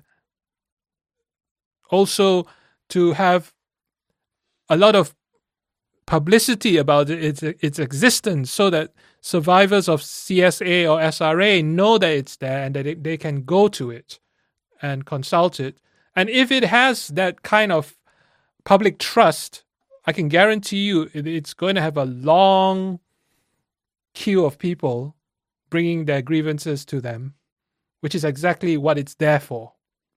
also to have a lot of publicity about its its existence, so that survivors of C S A or S R A know that it's there and that it, they can go to it and consult it. And if it has that kind of public trust, I can guarantee you it's going to have a long queue of people bringing their grievances to them, which is exactly what it's there for.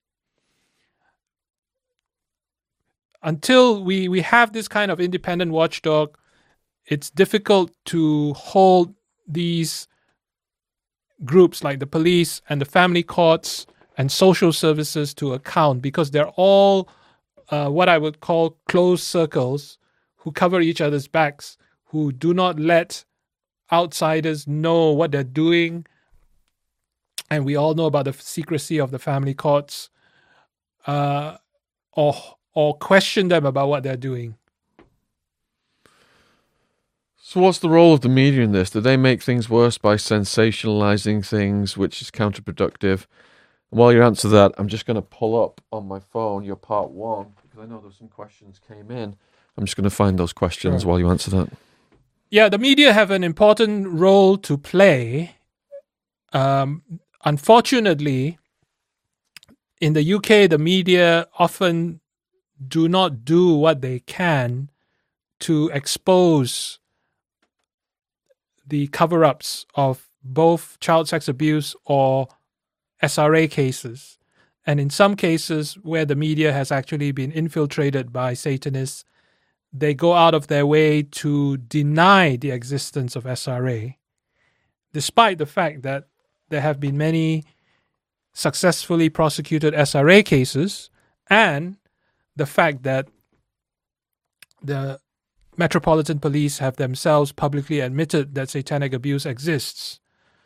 Until we, we have this kind of independent watchdog, it's difficult to hold these groups like the police and the family courts and social services to account, because they're all uh, what I would call closed circles who cover each other's backs, who do not let outsiders know what they're doing. And we all know about the secrecy of the family courts, uh, or or question them about what they're doing. So what's the role of the media in this? Do they make things worse by sensationalizing things, which is counterproductive? And while you answer that, I'm just going to pull up on my phone your part one, because I know there's some questions came in. I'm just going to find those questions Sure. while you answer that. Yeah, the media have an important role to play. Um, unfortunately, in the U K, the media often do not do what they can to expose the cover-ups of both child sex abuse or S R A cases. And in some cases where the media has actually been infiltrated by Satanists, they go out of their way to deny the existence of S R A, despite the fact that there have been many successfully prosecuted S R A cases, and the fact that the Metropolitan Police have themselves publicly admitted that satanic abuse exists.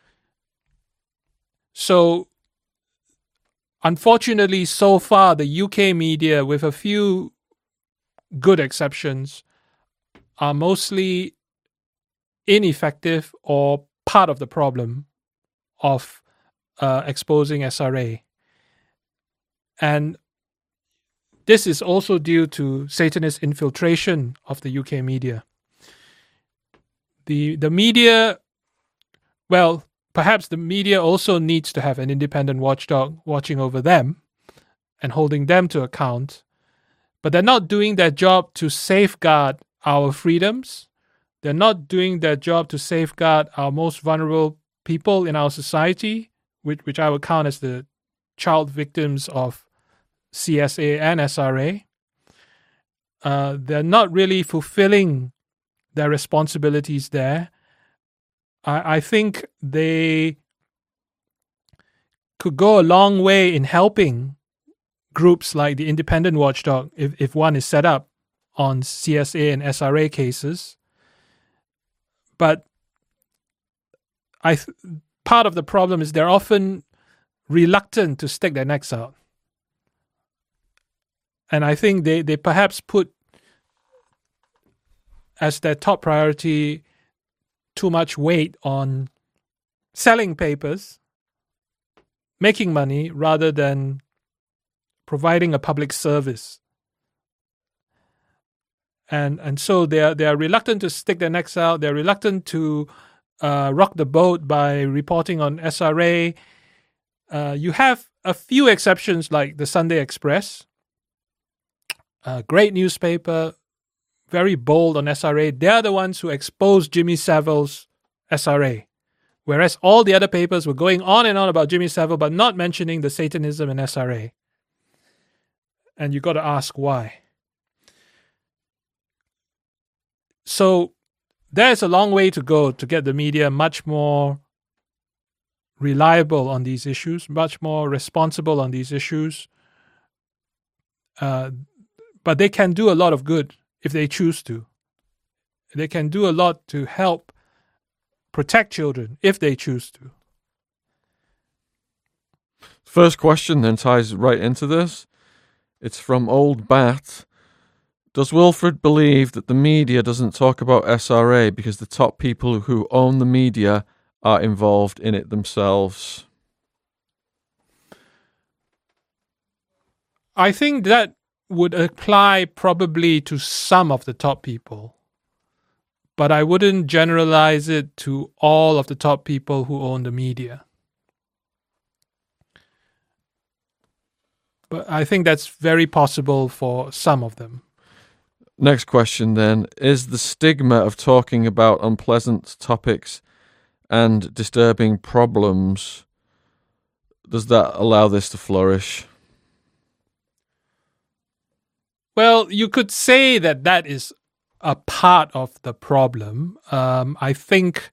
So, unfortunately, so far, the U K media, with a few good exceptions, are mostly ineffective or part of the problem of uh, exposing S R A. And this is also due to Satanist infiltration of the U K media. The the media, well, perhaps the media also needs to have an independent watchdog watching over them and holding them to account. But they're not doing their job to safeguard our freedoms. They're not doing their job to safeguard our most vulnerable people in our society, which, which I would count as the child victims of C S A and S R A. Uh, they're not really fulfilling their responsibilities there. I, I think they could go a long way in helping groups like the Independent Watchdog, if, if one is set up on C S A and S R A cases. But I th- part of the problem is they're often reluctant to stick their necks out. And I think they, they perhaps put as their top priority too much weight on selling papers, making money, rather than providing a public service. And and so they are, they are reluctant to stick their necks out. They're reluctant to uh, rock the boat by reporting on S R A. Uh, you have a few exceptions like the Sunday Express, a great newspaper, very bold on S R A. They're the ones who exposed Jimmy Savile's S R A. Whereas all the other papers were going on and on about Jimmy Savile, but not mentioning the Satanism and S R A. And you got to ask why. So there's a long way to go to get the media much more reliable on these issues, much more responsible on these issues. Uh, but they can do a lot of good if they choose to. They can do a lot to help protect children if they choose to. First question then ties right into this. It's from Old Bat. Does Wilfred believe that the media doesn't talk about S R A because the top people who own the media are involved in it themselves? I think that would apply probably to some of the top people, but I wouldn't generalize it to all of the top people who own the media. But I think that's very possible for some of them. Next question then. Is the stigma of talking about unpleasant topics and disturbing problems does that allow this to flourish? Well, you could say that that is a part of the problem. Um, I think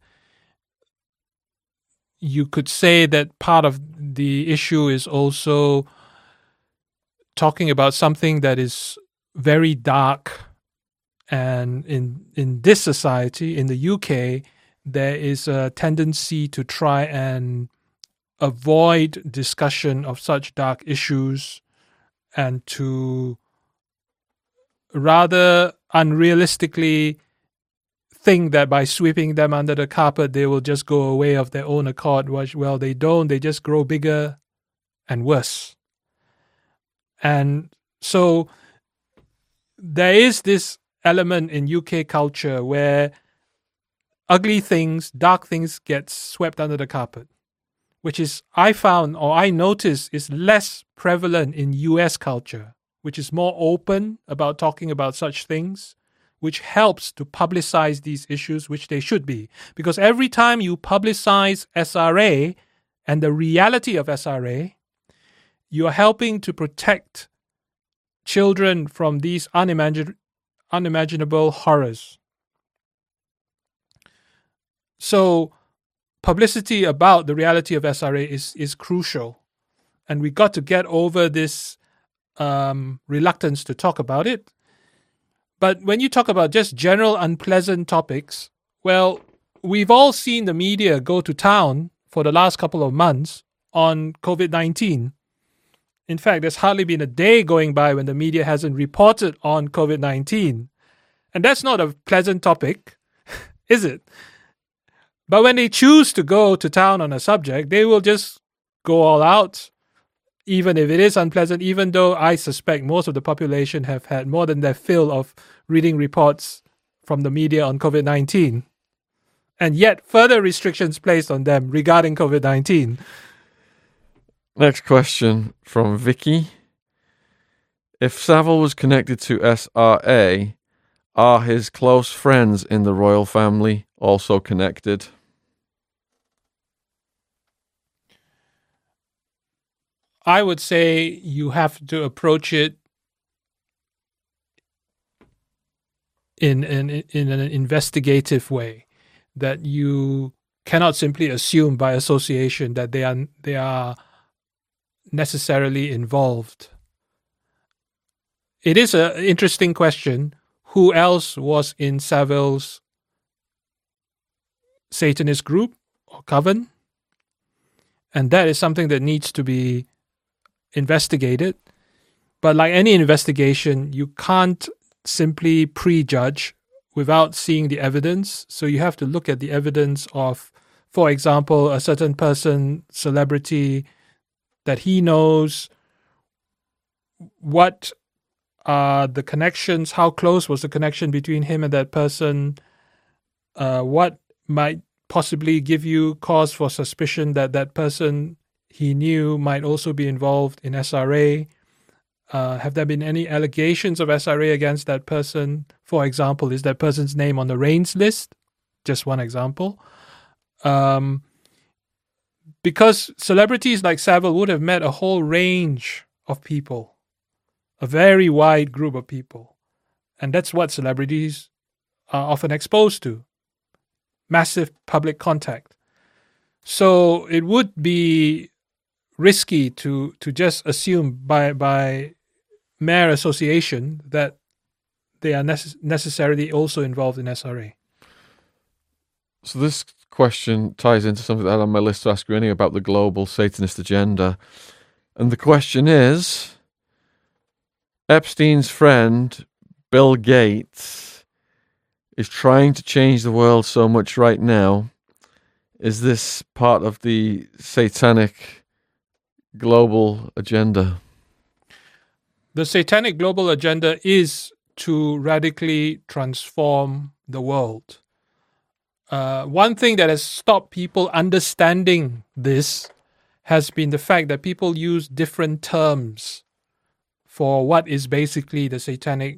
you could say that part of the issue is also talking about something that is very dark. And in in this society, in the U K, there is a tendency to try and avoid discussion of such dark issues and to rather unrealistically think that by sweeping them under the carpet, they will just go away of their own accord. Well, they don't. They just grow bigger and worse. And so there is this element in U K culture where ugly things, dark things get swept under the carpet, which is, I found, or I noticed, is less prevalent in U S culture, which is more open about talking about such things, which helps to publicize these issues, which they should be. Because every time you publicize S R A and the reality of S R A, you are helping to protect children from these unimagin- unimaginable horrors. So publicity about the reality of S R A is, is crucial. And we got to get over this um, reluctance to talk about it. But when you talk about just general unpleasant topics, well, we've all seen the media go to town for the last couple of months on COVID nineteen. In fact, there's hardly been a day going by when the media hasn't reported on COVID nineteen. And that's not a pleasant topic, is it? But when they choose to go to town on a subject, they will just go all out, even if it is unpleasant, even though I suspect most of the population have had more than their fill of reading reports from the media on COVID nineteen. And yet further restrictions placed on them regarding COVID nineteen. Next question from Vicky. If Savile was connected to S R A, are his close friends in the royal family also connected? I would say you have to approach it in, in, in an investigative way, that you cannot simply assume by association that they are they are necessarily involved. It is an interesting question. Who else was in Savile's Satanist group or coven? And that is something that needs to be investigated. But like any investigation, you can't simply prejudge without seeing the evidence. So you have to look at the evidence of, for example, a certain person, celebrity, that he knows, what are the connections, how close was the connection between him and that person, uh, what might possibly give you cause for suspicion that that person he knew might also be involved in S R A. Uh, have there been any allegations of S R A against that person? For example, is that person's name on the RAINS list? Just one example. Um, because celebrities like Savile would have met a whole range of people, a very wide group of people. And that's what celebrities are often exposed to. Massive public contact. So it would be risky to to just assume by by mere association that they are necess- necessarily also involved in S R A. So this question ties into something that I had on my list to ask you anyway about the global Satanist agenda. And the question is, Epstein's friend, Bill Gates, is trying to change the world so much right now. Is this part of the satanic global agenda? The satanic global agenda is to radically transform the world. Uh, one thing that has stopped people understanding this has been the fact that people use different terms for what is basically the satanic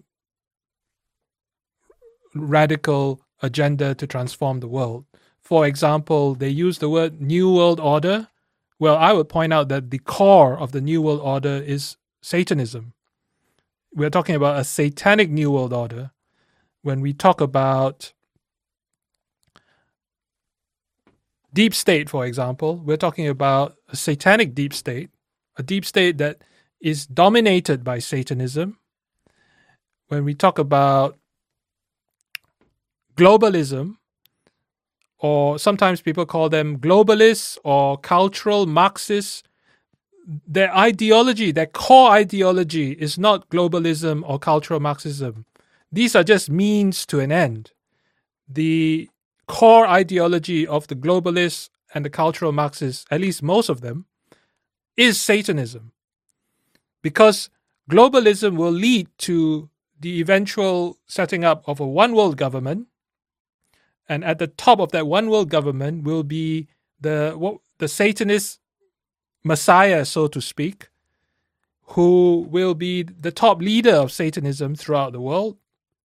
radical agenda to transform the world. For example, they use the word New World Order, Well, I would point out that the core of the New World Order is Satanism. We're talking about a satanic New World Order. When we talk about deep state, for example, we're talking about a satanic deep state, a deep state that is dominated by Satanism. When we talk about globalism, or sometimes people call them globalists or cultural Marxists, their ideology, their core ideology is not globalism or cultural Marxism. These are just means to an end. The core ideology of the globalists and the cultural Marxists, at least most of them, is Satanism. Because globalism will lead to the eventual setting up of a one world government, and at the top of that one world government will be the what, the Satanist Messiah, so to speak, who will be the top leader of Satanism throughout the world,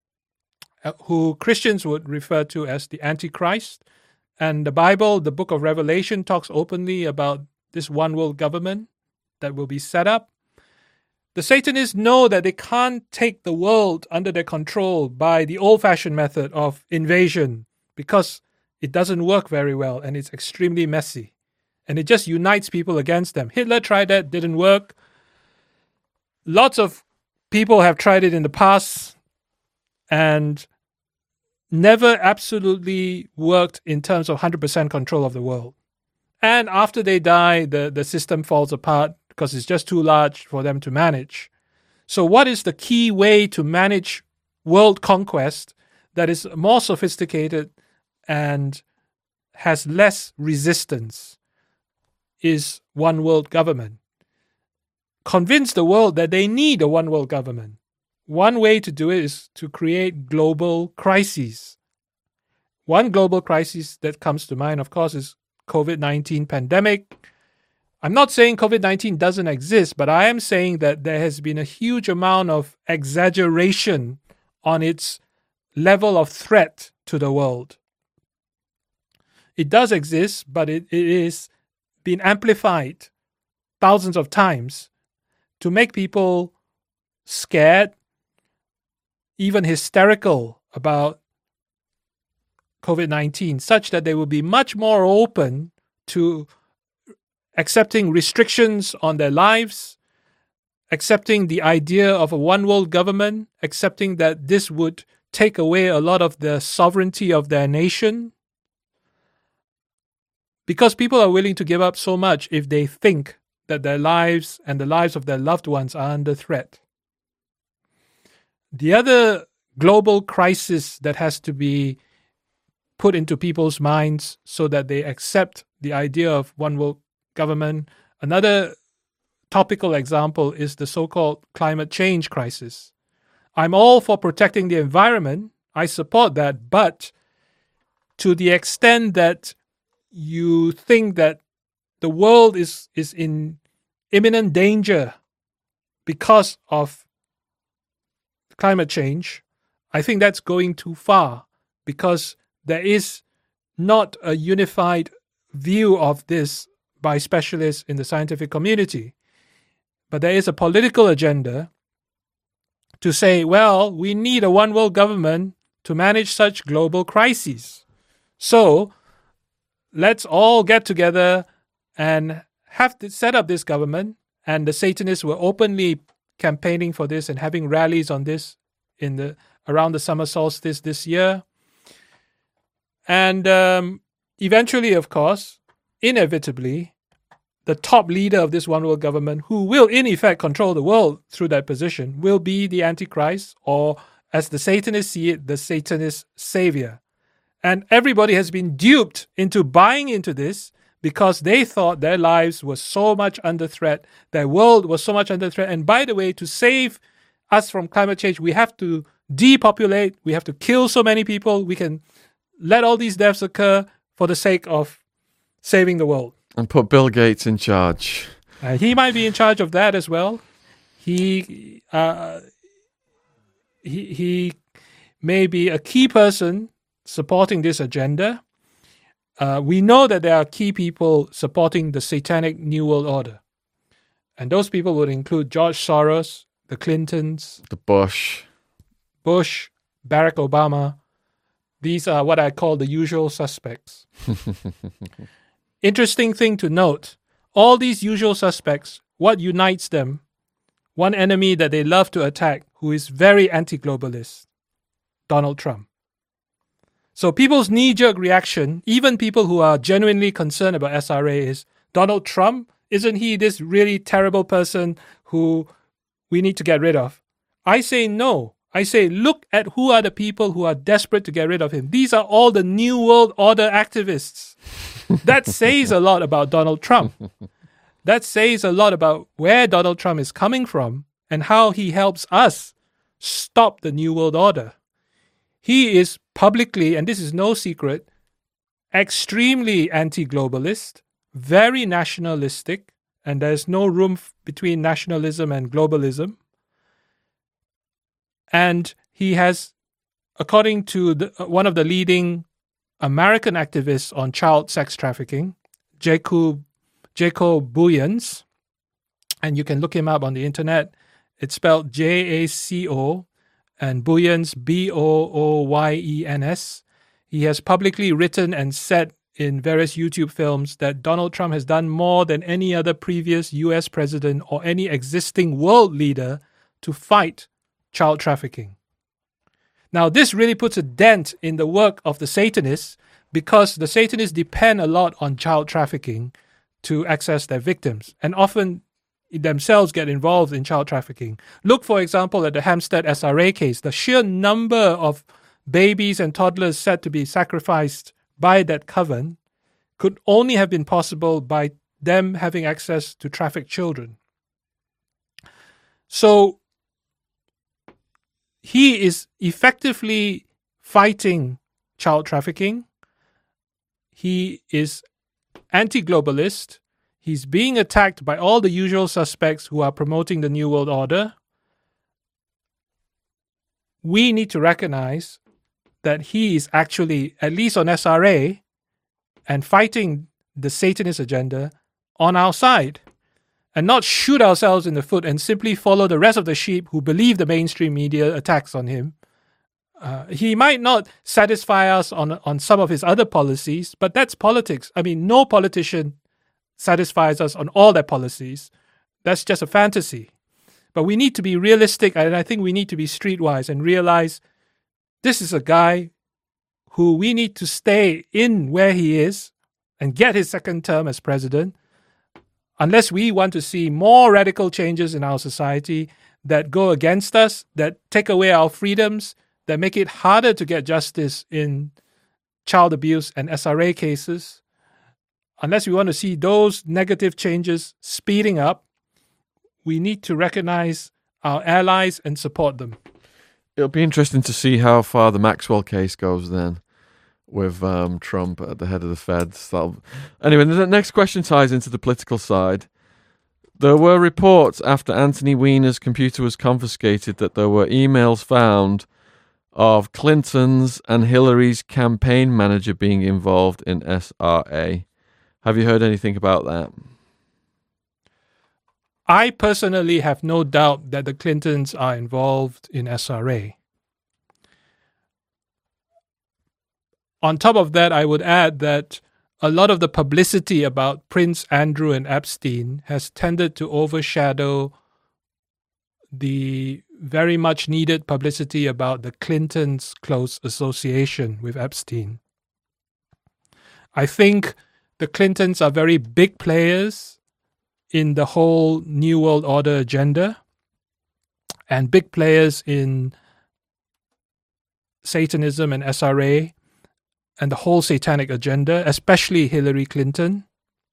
who Christians would refer to as the Antichrist. And the Bible, the book of Revelation, talks openly about this one world government that will be set up. The Satanists know that they can't take the world under their control by the old-fashioned method of invasion, because it doesn't work very well and it's extremely messy. And it just unites people against them. Hitler tried that, didn't work. Lots of people have tried it in the past and never absolutely worked in terms of one hundred percent control of the world. And after they die, the, the system falls apart because it's just too large for them to manage. So what is the key way to manage world conquest that is more sophisticated and has less resistance? Is one world government. Convince the world that they need a one world government. One way to do it is to create global crises. One global crisis that comes to mind, of course, is COVID nineteen pandemic. I'm not saying COVID nineteen doesn't exist, but I am saying that there has been a huge amount of exaggeration on its level of threat to the world. It does exist, but it, it is been amplified thousands of times to make people scared, even hysterical about COVID nineteen, such that they will be much more open to accepting restrictions on their lives, accepting the idea of a one world government, accepting that this would take away a lot of the sovereignty of their nation. Because people are willing to give up so much if they think that their lives and the lives of their loved ones are under threat. The other global crisis that has to be put into people's minds so that they accept the idea of one world government, another topical example is the so-called climate change crisis. I'm all for protecting the environment. I support that. But to the extent that you think that the world is, is in imminent danger because of climate change, I think that's going too far, because there is not a unified view of this by specialists in the scientific community. But there is a political agenda to say, well, we need a one world government to manage such global crises. So let's all get together and have to set up this government. And the Satanists were openly campaigning for this and having rallies on this in the around the summer solstice this year. And um, eventually, of course, inevitably, the top leader of this one world government, who will in effect control the world through that position, will be the Antichrist, or as the Satanists see it, the Satanist savior. And everybody has been duped into buying into this because they thought their lives were so much under threat, their world was so much under threat. And by the way, to save us from climate change, we have to depopulate, we have to kill so many people, we can let all these deaths occur for the sake of saving the world. And put Bill Gates in charge. Uh, he might be in charge of that as well. He, uh, he, he may be a key person supporting this agenda. uh, we know that there are key people supporting the satanic New World Order. And those people would include George Soros, the Clintons, The Bush. Bush, Barack Obama. These are what I call the usual suspects. Interesting thing to note, all these usual suspects, what unites them? One enemy that they love to attack, who is very anti-globalist, Donald Trump. So people's knee-jerk reaction, even people who are genuinely concerned about S R A, is Donald Trump? Isn't he this really terrible person who we need to get rid of? I say no. I say look at who are the people who are desperate to get rid of him. These are all the New World Order activists. That says a lot about Donald Trump. That says a lot about where Donald Trump is coming from and how he helps us stop the New World Order. He is publicly, and this is no secret, extremely anti-globalist, very nationalistic, and there's no room f- between nationalism and globalism. And he has, according to the, uh, one of the leading American activists on child sex trafficking, Jacob, Jacob Booyens, and you can look him up on the internet. It's spelled J A C O and Booyens, B O O Y E N S. He has publicly written and said in various YouTube films that Donald Trump has done more than any other previous U S president or any existing world leader to fight child trafficking. Now, this really puts a dent in the work of the Satanists because the Satanists depend a lot on child trafficking to access their victims and often themselves get involved in child trafficking. Look, for example, at the Hampstead S R A case. The sheer number of babies and toddlers said to be sacrificed by that coven could only have been possible by them having access to trafficked children. So he is effectively fighting child trafficking. He is anti-globalist. He's being attacked by all the usual suspects who are promoting the New World Order. We need to recognize that he is actually, at least on S R A, and fighting the Satanist agenda on our side, and not shoot ourselves in the foot and simply follow the rest of the sheep who believe the mainstream media attacks on him. Uh, he might not satisfy us on, on some of his other policies, but that's politics. I mean, no politician satisfies us on all their policies. That's just a fantasy. But we need to be realistic, and I think we need to be streetwise and realize this is a guy who we need to stay in where he is and get his second term as president, unless we want to see more radical changes in our society that go against us, that take away our freedoms, that make it harder to get justice in child abuse and S R A cases. Unless we want to see those negative changes speeding up, we need to recognize our allies and support them. It'll be interesting to see how far the Maxwell case goes then, with um, Trump at the head of the Feds. That'll... Anyway, the next question ties into the political side. There were reports after Anthony Weiner's computer was confiscated that there were emails found of Clinton's and Hillary's campaign manager being involved in S R A. Have you heard anything about that? I personally have no doubt that the Clintons are involved in S R A. On top of that, I would add that a lot of the publicity about Prince Andrew and Epstein has tended to overshadow the very much needed publicity about the Clintons' close association with Epstein. I think the Clintons are very big players in the whole New World Order agenda and big players in Satanism and S R A and the whole satanic agenda, especially Hillary Clinton.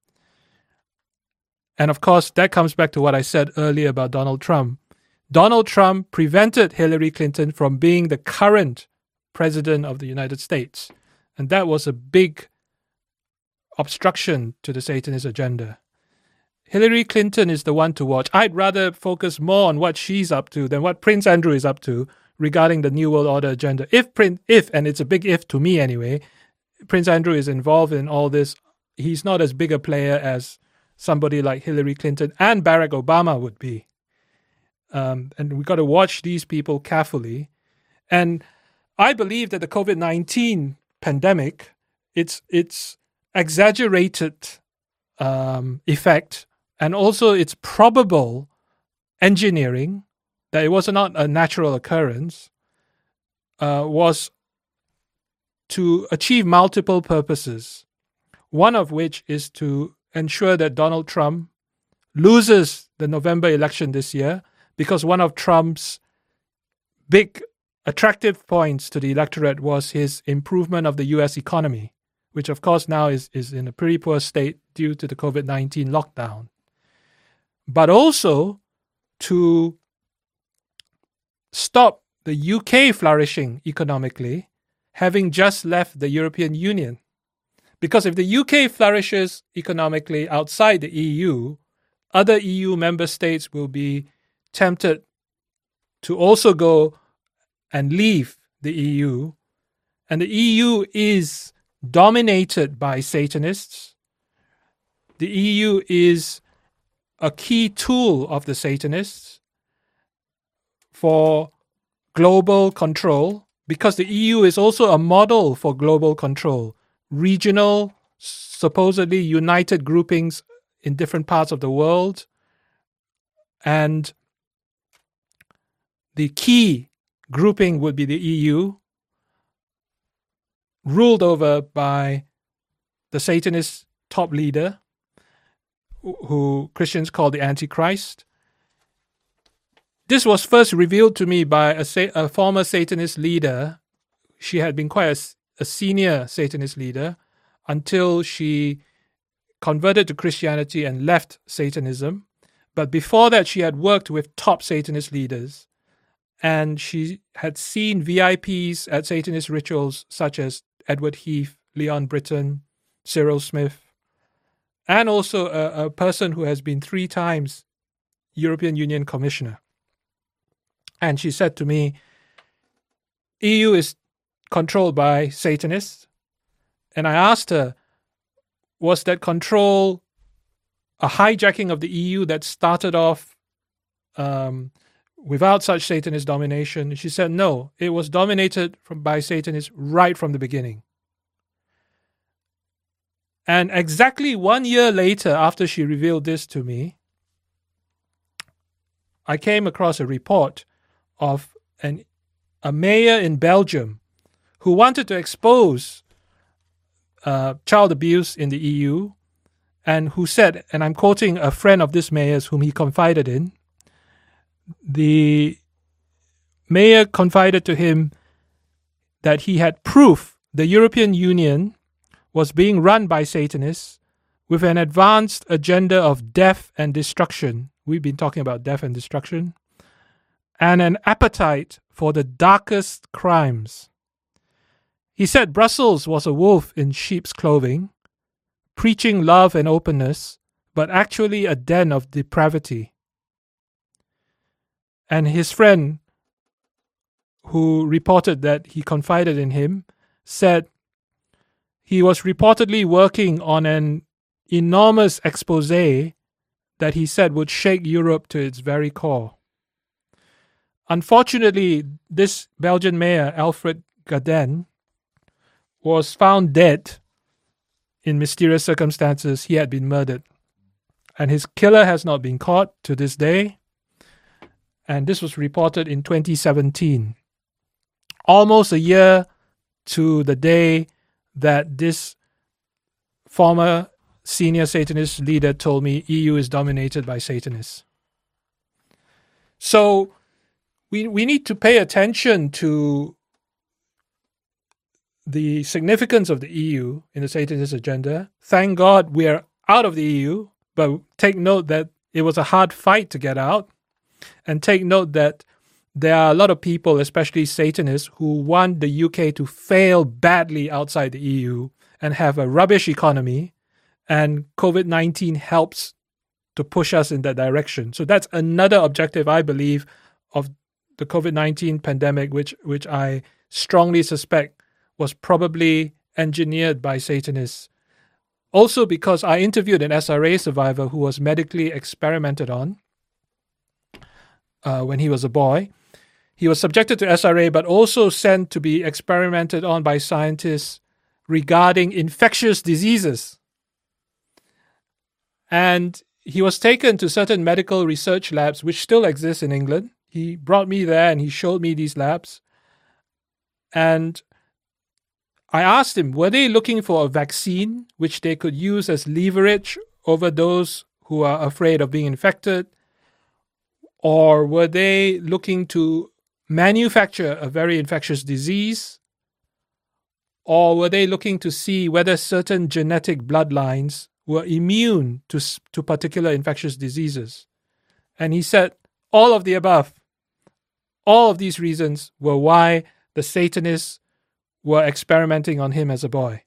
And of course, that comes back to what I said earlier about Donald Trump. Donald Trump prevented Hillary Clinton from being the current president of the United States. And that was a big obstruction to the Satanist agenda. Hillary Clinton is the one to watch. I'd rather focus more on what she's up to than what Prince Andrew is up to regarding the New World Order agenda. If, Prince, if and it's a big if to me anyway, Prince Andrew is involved in all this, he's not as big a player as somebody like Hillary Clinton and Barack Obama would be. Um, and we've got to watch these people carefully. And I believe that the COVID nineteen pandemic, its its exaggerated um, effect, and also its probable engineering, that it was not a natural occurrence, uh, was to achieve multiple purposes. One of which is to ensure that Donald Trump loses the November election this year, because one of Trump's big attractive points to the electorate was his improvement of the U S economy, which of course now is, is in a pretty poor state due to the COVID nineteen lockdown. But also to stop the U K flourishing economically, having just left the European Union. Because if the U K flourishes economically outside the E U, other E U member states will be tempted to also go and leave the E U. And the E U is dominated by Satanists. The E U is a key tool of the Satanists for global control, because the E U is also a model for global control. Regional, supposedly united groupings in different parts of the world, and the key grouping would be the E U, ruled over by the Satanist top leader, who Christians call the Antichrist. This was first revealed to me by a, a former Satanist leader. She had been quite a, a senior Satanist leader until she converted to Christianity and left Satanism. But before that, she had worked with top Satanist leaders, and she had seen V I Ps at Satanist rituals such as Edward Heath, Leon Britton, Cyril Smith, and also a, a person who has been three times European Union Commissioner. And she said to me, E U is controlled by Satanists. And I asked her, was that control a hijacking of the E U that started off um, without such Satanist domination? She said, no, it was dominated from, by Satanists right from the beginning. And exactly one year later, after she revealed this to me, I came across a report of an, a mayor in Belgium who wanted to expose uh, child abuse in the E U, and who said, and I'm quoting a friend of this mayor's whom he confided in, the mayor confided to him that he had proof the European Union was being run by Satanists with an advanced agenda of death and destruction. We've been talking about death and destruction. And an appetite for the darkest crimes. He said Brussels was a wolf in sheep's clothing, preaching love and openness, but actually a den of depravity. And his friend, who reported that he confided in him, said he was reportedly working on an enormous expose that he said would shake Europe to its very core. Unfortunately, this Belgian mayor, Alfred Gaden, was found dead in mysterious circumstances. He had been murdered. And his killer has not been caught to this day. And this was reported in twenty seventeen. Almost a year to the day that this former senior Satanist leader told me E U is dominated by Satanists. So we we need to pay attention to the significance of the E U in the Satanist agenda. Thank God we are out of the E U, but take note that it was a hard fight to get out. And take note that there are a lot of people, especially Satanists, who want the U K to fail badly outside the E U and have a rubbish economy. And COVID nineteen helps to push us in that direction. So that's another objective, I believe, of the COVID nineteen pandemic, which which I strongly suspect was probably engineered by Satanists. Also because I interviewed an S R A survivor who was medically experimented on uh, when he was a boy. He was subjected to S R A, but also sent to be experimented on by scientists regarding infectious diseases. And he was taken to certain medical research labs, which still exist in England. He brought me there and he showed me these labs. And I asked him, were they looking for a vaccine which they could use as leverage over those who are afraid of being infected? Or were they looking to manufacture a very infectious disease? Or were they looking to see whether certain genetic bloodlines were immune to, to particular infectious diseases? And he said, all of the above. All of these reasons were why the Satanists were experimenting on him as a boy.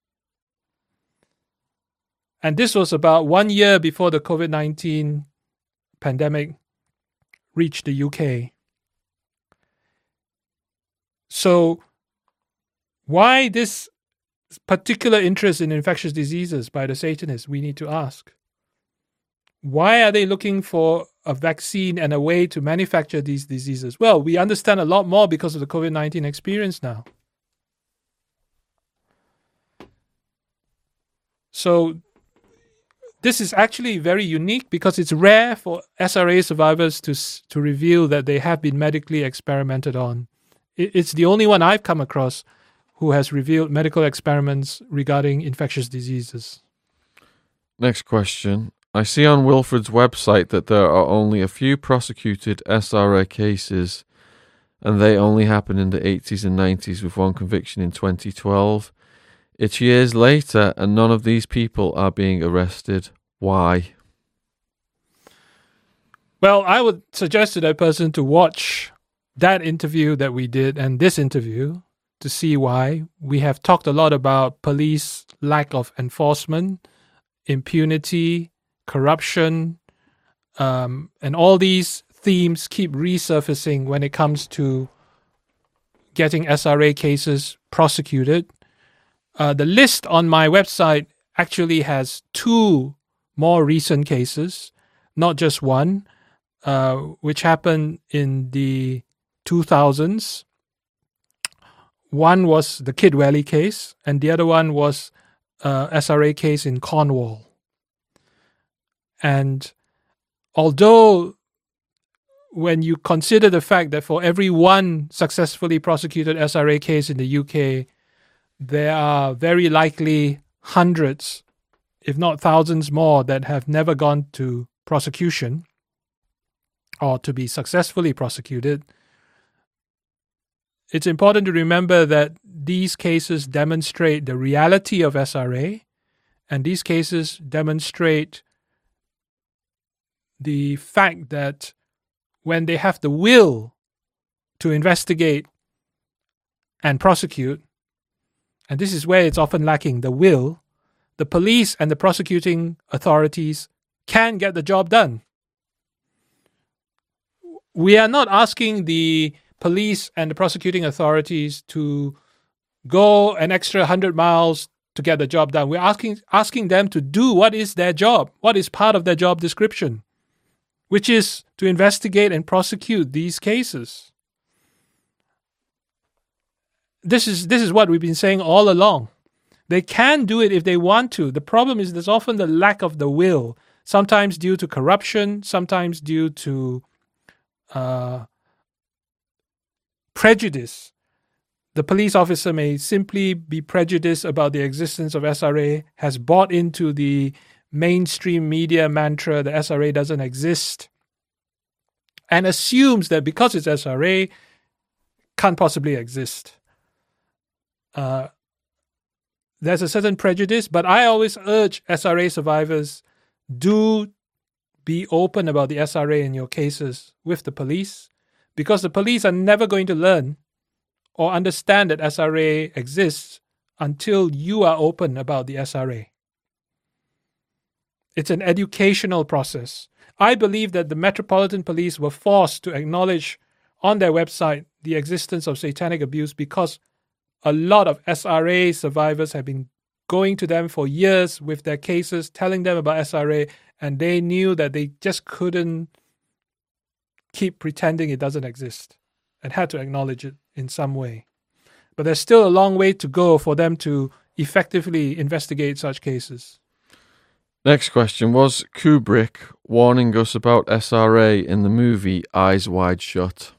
And this was about one year before the COVID nineteen pandemic reached the U K. So, why this particular interest in infectious diseases by the Satanists, we need to ask. Why are they looking for a vaccine and a way to manufacture these diseases? Well, we understand a lot more because of the COVID nineteen experience now. So, this is actually very unique because it's rare for S R A survivors to to reveal that they have been medically experimented on. It's the only one I've come across who has revealed medical experiments regarding infectious diseases. Next question. I see on Wilfred's website that there are only a few prosecuted S R A cases, and they only happened in the eighties and nineties, with one conviction in twenty twelve. It's years later, and none of these people are being arrested. Why? Well, I would suggest to that person to watch that interview that we did and this interview to see why. We have talked a lot about police lack of enforcement, impunity, corruption, um, and all these themes keep resurfacing when it comes to getting S R A cases prosecuted. Uh, the list on my website actually has two more recent cases, not just one, uh, which happened in the two thousands. One was the Kidwelly case, and the other one was uh, S R A case in Cornwall. And although when you consider the fact that for every one successfully prosecuted S R A case in the U K, there are very likely hundreds, if not thousands more, that have never gone to prosecution or to be successfully prosecuted. It's important to remember that these cases demonstrate the reality of S R A, and these cases demonstrate the fact that when they have the will to investigate and prosecute, and this is where it's often lacking, the will, the police and the prosecuting authorities can get the job done. We are not asking the police and the prosecuting authorities to go an extra one hundred miles to get the job done. We're asking asking them to do what is their job, what is part of their job description, which is to investigate and prosecute these cases. This is this is what we've been saying all along. They can do it if they want to. The problem is there's often the lack of the will, sometimes due to corruption, sometimes due to uh, prejudice. The police officer may simply be prejudiced about the existence of S R A, has bought into the mainstream media mantra that S R A doesn't exist, and assumes that because it's S R A, can't possibly exist. Uh, there's a certain prejudice, but I always urge S R A survivors, do be open about the S R A in your cases with the police, because the police are never going to learn or understand that S R A exists until you are open about the S R A. It's an educational process. I believe that the Metropolitan Police were forced to acknowledge on their website the existence of satanic abuse because a lot of S R A survivors have been going to them for years with their cases, telling them about S R A, and they knew that they just couldn't keep pretending it doesn't exist and had to acknowledge it in some way. But there's still a long way to go for them to effectively investigate such cases. Next question. Was Kubrick warning us about S R A in the movie Eyes Wide Shut?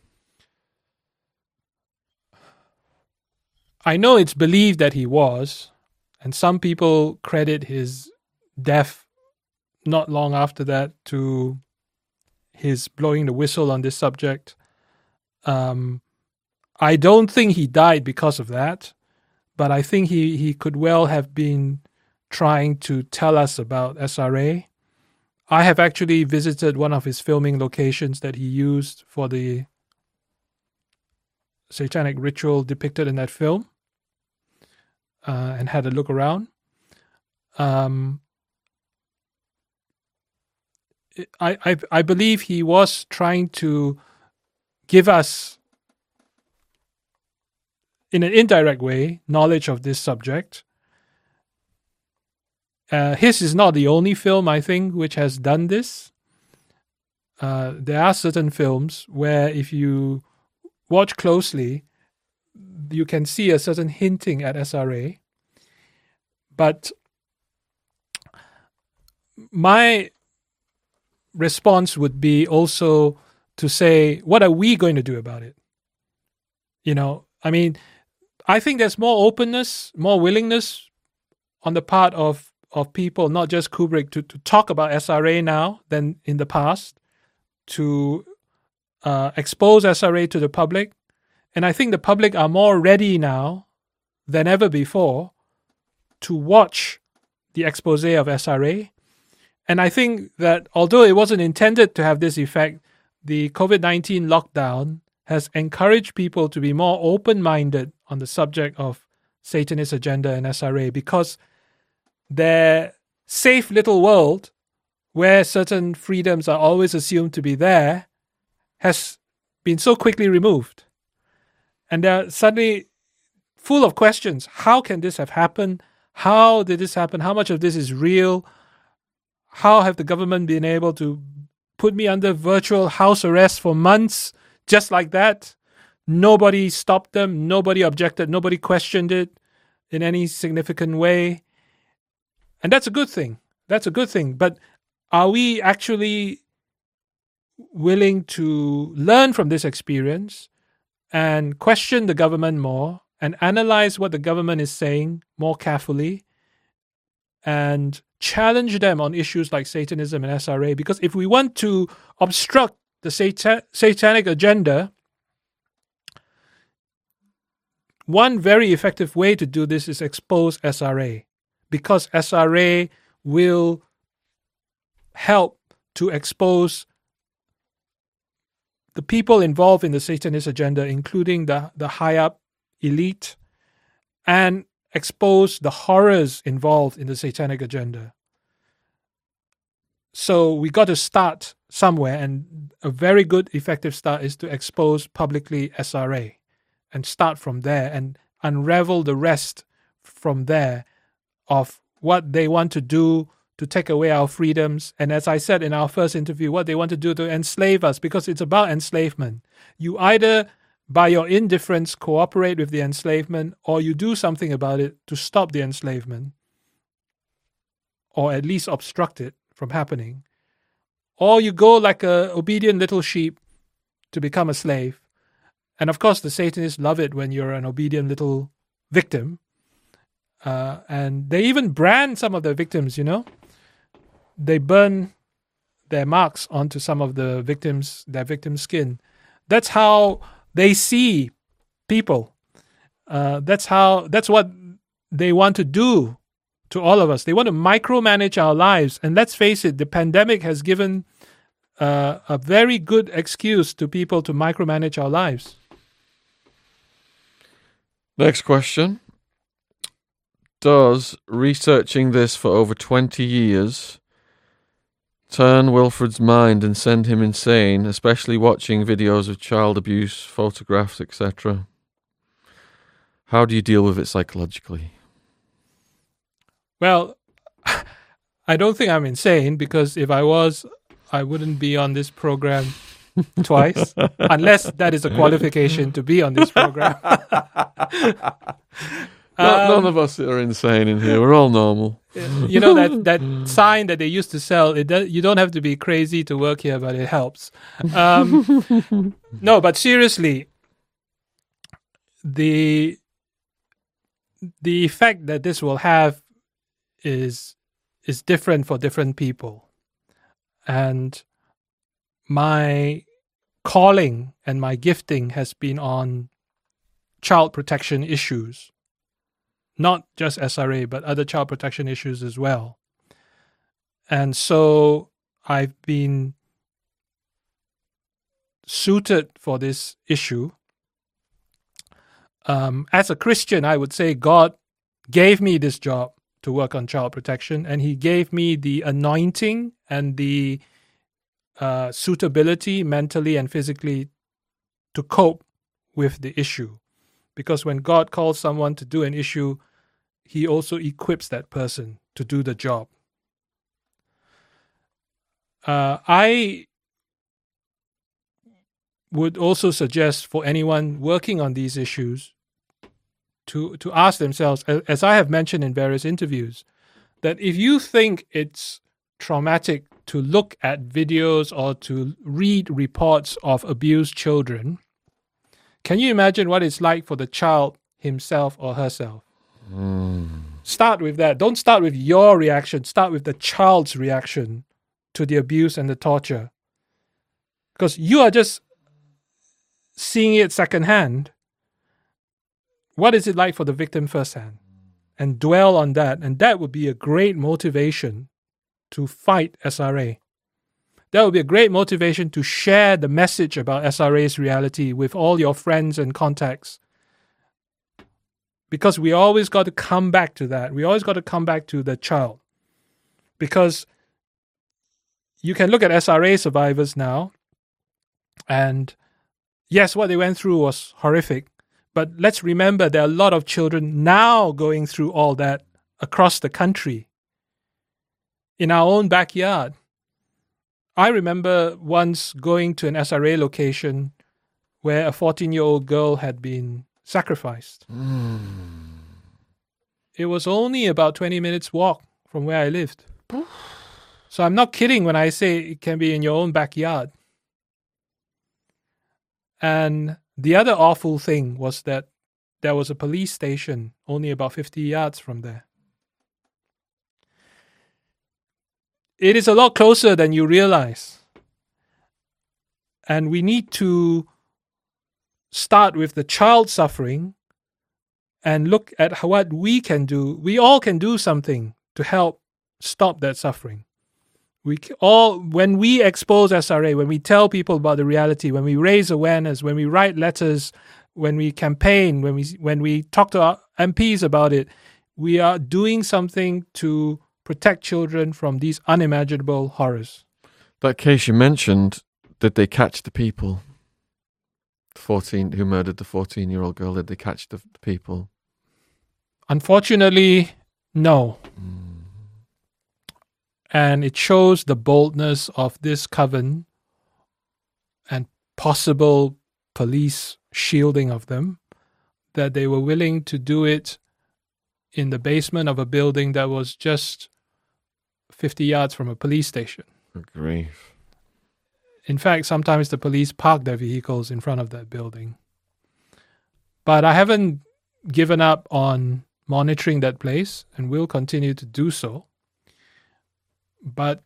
I know it's believed that he was, and some people credit his death not long after that to his blowing the whistle on this subject. Um, I don't think he died because of that, but I think he, he could well have been trying to tell us about S R A. I have actually visited one of his filming locations that he used for the satanic ritual depicted in that film, uh, and had a look around. Um, I, I I believe he was trying to give us, in an indirect way, knowledge of this subject. Uh, his is not the only film, I think, which has done this. Uh, there are certain films where if you watch closely, you can see a certain hinting at S R A. But my response would be also to say, what are we going to do about it? You know, I mean, I think there's more openness, more willingness on the part of, of people, not just Kubrick, to, to talk about S R A now than in the past, to uh, expose S R A to the public. And I think the public are more ready now than ever before to watch the expose of S R A. And I think that although it wasn't intended to have this effect, the COVID nineteen lockdown has encouraged people to be more open-minded on the subject of Satanist agenda and S R A, because their safe little world, where certain freedoms are always assumed to be there, has been so quickly removed. And they're suddenly full of questions. How can this have happened? How did this happen? How much of this is real? How have the government been able to put me under virtual house arrest for months just like that? Nobody stopped them. Nobody objected. Nobody questioned it in any significant way. And that's a good thing. That's a good thing. But are we actually willing to learn from this experience and question the government more and analyze what the government is saying more carefully and challenge them on issues like Satanism and S R A? Because if we want to obstruct the satan- satanic agenda, one very effective way to do this is expose S R A, because S R A will help to expose the people involved in the Satanist agenda, including the, the high-up elite, and expose the horrors involved in the satanic agenda. So we got to start somewhere, and a very good, effective start is to expose publicly S R A and start from there and unravel the rest from there of what they want to do to take away our freedoms. And as I said in our first interview, what they want to do to enslave us, because it's about enslavement. You either, by your indifference, cooperate with the enslavement, or you do something about it to stop the enslavement, or at least obstruct it from happening. Or you go like a obedient little sheep to become a slave. And of course, the Satanists love it when you're an obedient little victim. Uh, and they even brand some of the victims, you know. They burn their marks onto some of the victims, their victim's skin. That's how they see people. Uh, that's how. That's what they want to do to all of us. They want to micromanage our lives. And let's face it, the pandemic has given uh, a very good excuse to people to micromanage our lives. Next question. Does researching this for over twenty years turn Wilfred's mind and send him insane, especially watching videos of child abuse, photographs, et cetera? How do you deal with it psychologically? Well, I don't think I'm insane, because if I was, I wouldn't be on this program twice, unless that is a qualification to be on this program. No, Um, none of us are insane in here. We're all normal. You know that, that sign that they used to sell, it does, you don't have to be crazy to work here, but it helps. Um, no, but seriously, the the effect that this will have is is different for different people. And my calling and my gifting has been on child protection issues. Not just S R A, but other child protection issues as well. And so I've been suited for this issue. Um, as a Christian, I would say God gave me this job to work on child protection, and he gave me the anointing and the uh, suitability mentally and physically to cope with the issue. Because when God calls someone to do an issue, he also equips that person to do the job. Uh, I would also suggest for anyone working on these issues to, to ask themselves, as I have mentioned in various interviews, that if you think it's traumatic to look at videos or to read reports of abused children, can you imagine what it's like for the child himself or herself? Mm. Start with that. Don't start with your reaction. Start with the child's reaction to the abuse and the torture. Because you are just seeing it secondhand. What is it like for the victim firsthand? And dwell on that. And that would be a great motivation to fight S R A. That would be a great motivation to share the message about S R A's reality with all your friends and contacts. Because we always got to come back to that. We always got to come back to the child. Because you can look at S R A survivors now, and yes, what they went through was horrific. But let's remember there are a lot of children now going through all that across the country, in our own backyard. I remember once going to an S R A location where a fourteen-year-old girl had been sacrificed. Mm. It was only about twenty minutes walk from where I lived. So I'm not kidding when I say it can be in your own backyard. And the other awful thing was that there was a police station only about fifty yards from there. It is a lot closer than you realize. And we need to start with the child suffering and look at what we can do. We all can do something to help stop that suffering. We all, when we expose S R A, when we tell people about the reality, when we raise awareness, when we write letters, when we campaign, when we when we talk to our M Ps about it, we are doing something to protect children from these unimaginable horrors. That case you mentioned, did they catch the people? fourteen who murdered the fourteen-year-old girl, did they catch the, the people? Unfortunately, no. Mm. And it shows the boldness of this coven and possible police shielding of them, that they were willing to do it in the basement of a building that was just fifty yards from a police station. Good grief. In fact, sometimes the police park their vehicles in front of that building. But I haven't given up on monitoring that place and will continue to do so. But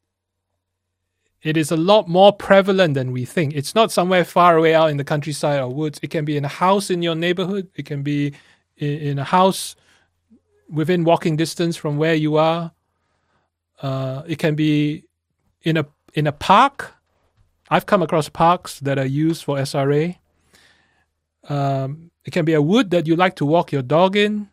it is a lot more prevalent than we think. It's not somewhere far away out in the countryside or woods. It can be in a house in your neighborhood. It can be in a house within walking distance from where you are. Uh, it can be in a in a park. I've come across parks that are used for S R A. Um, it can be a wood that you like to walk your dog in.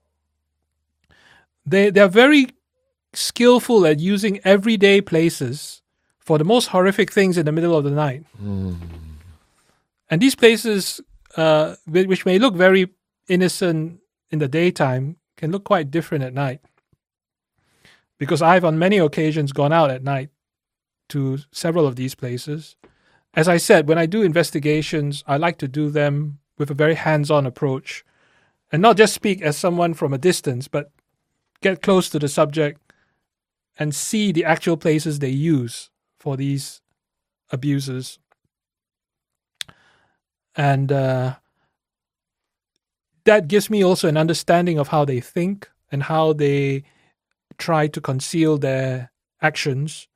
They they are very skillful at using everyday places for the most horrific things in the middle of the night. Mm. And these places, uh, which may look very innocent in the daytime can look quite different at night. Because I've on many occasions gone out at night to several of these places. As I said, when I do investigations, I like to do them with a very hands-on approach and not just speak as someone from a distance, but get close to the subject and see the actual places they use for these abuses. And uh, that gives me also an understanding of how they think and how they try to conceal their actions.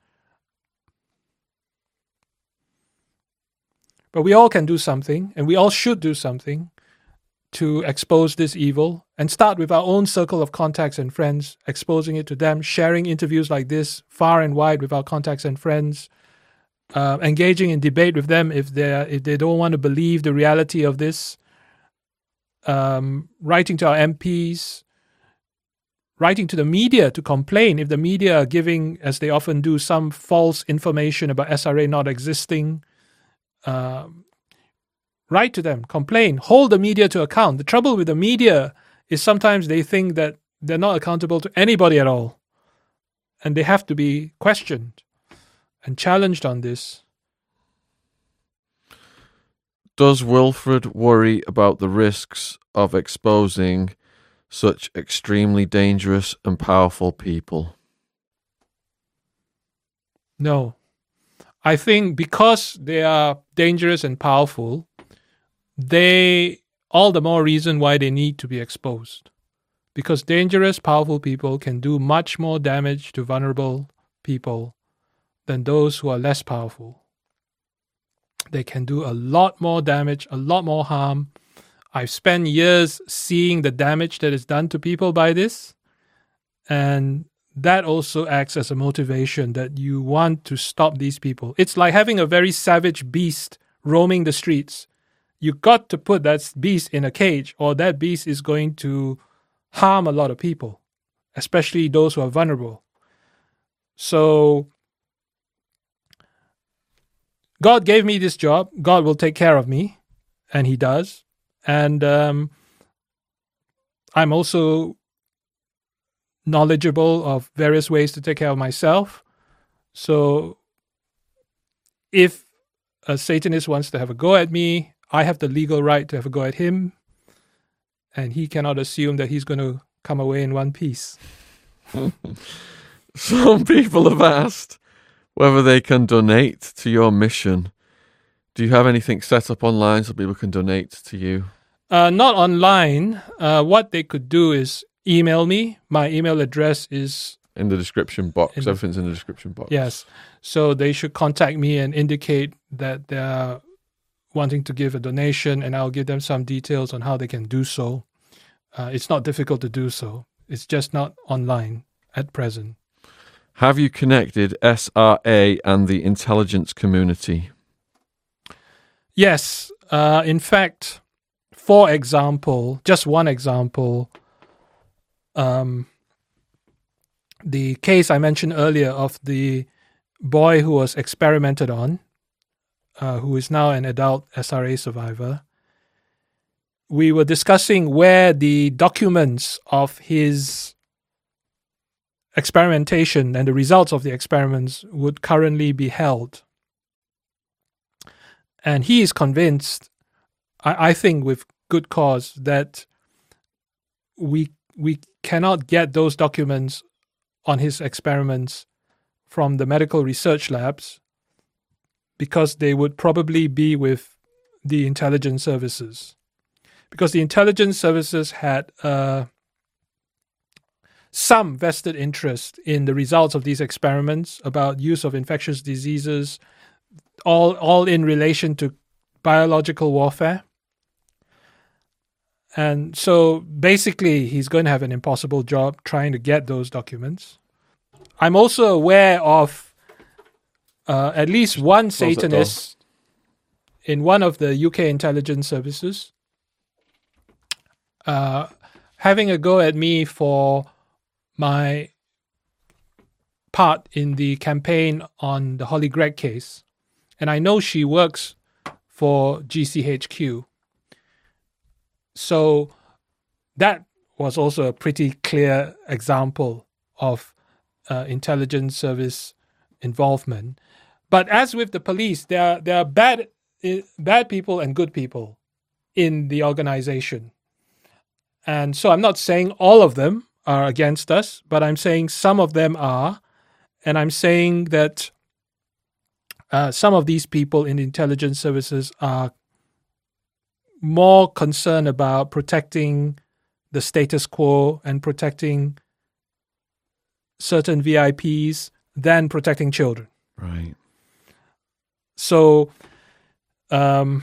But we all can do something, and we all should do something to expose this evil, and start with our own circle of contacts and friends, exposing it to them, sharing interviews like this far and wide with our contacts and friends, uh, engaging in debate with them if they if they don't want to believe the reality of this, um, writing to our M Ps, writing to the media to complain if the media are giving, as they often do, some false information about S R A not existing. Um, write to them, complain, hold the media to account. The trouble with the media is sometimes they think that they're not accountable to anybody at all, and they have to be questioned and challenged on this. Does Wilfred worry about the risks of exposing such extremely dangerous and powerful people? No. I think because they are dangerous and powerful, they all the more reason why they need to be exposed. Because dangerous, powerful people can do much more damage to vulnerable people than those who are less powerful. They can do a lot more damage, a lot more harm. I've spent years seeing the damage that is done to people by this, and that also acts as a motivation that you want to stop these people. It's like having a very savage beast roaming the streets. You got to put that beast in a cage, or that beast is going to harm a lot of people, especially those who are vulnerable. So God gave me this job. God will take care of me, and He does. And um, I'm also knowledgeable of various ways to take care of myself. So if a Satanist wants to have a go at me, I have the legal right to have a go at him, and he cannot assume that he's going to come away in one piece. Some people have asked whether they can donate to your mission. Do you have anything set up online so people can donate to you? Uh, not online. Uh, what they could do is email me. My email address is in the description box. In the, Everything's in the description box. Yes. So they should contact me and indicate that they're wanting to give a donation, and I'll give them some details on how they can do so. Uh, it's not difficult to do so. It's just not online at present. Have you connected S R A and the intelligence community? Yes. Uh, in fact, for example, just one example, um, the case I mentioned earlier of the boy who was experimented on, uh, who is now an adult S R A survivor, we were discussing where the documents of his experimentation and the results of the experiments would currently be held. And he is convinced, I, I think with good cause, that we we cannot get those documents on his experiments from the medical research labs because they would probably be with the intelligence services. Because the intelligence services had uh, some vested interest in the results of these experiments about use of infectious diseases, all all in relation to biological warfare. And so basically he's going to have an impossible job trying to get those documents. I'm also aware of uh, at least one Satanist in one of the U K intelligence services uh, having a go at me for my part in the campaign on the Holly Gregg case. And I know she works for G C H Q. So that was also a pretty clear example of uh, intelligence service involvement. But as with the police, there are, there are bad, uh, bad people and good people in the organization. And so I'm not saying all of them are against us, but I'm saying some of them are. And I'm saying that uh, some of these people in intelligence services are more concerned about protecting the status quo and protecting certain V I Ps than protecting children. Right. So um,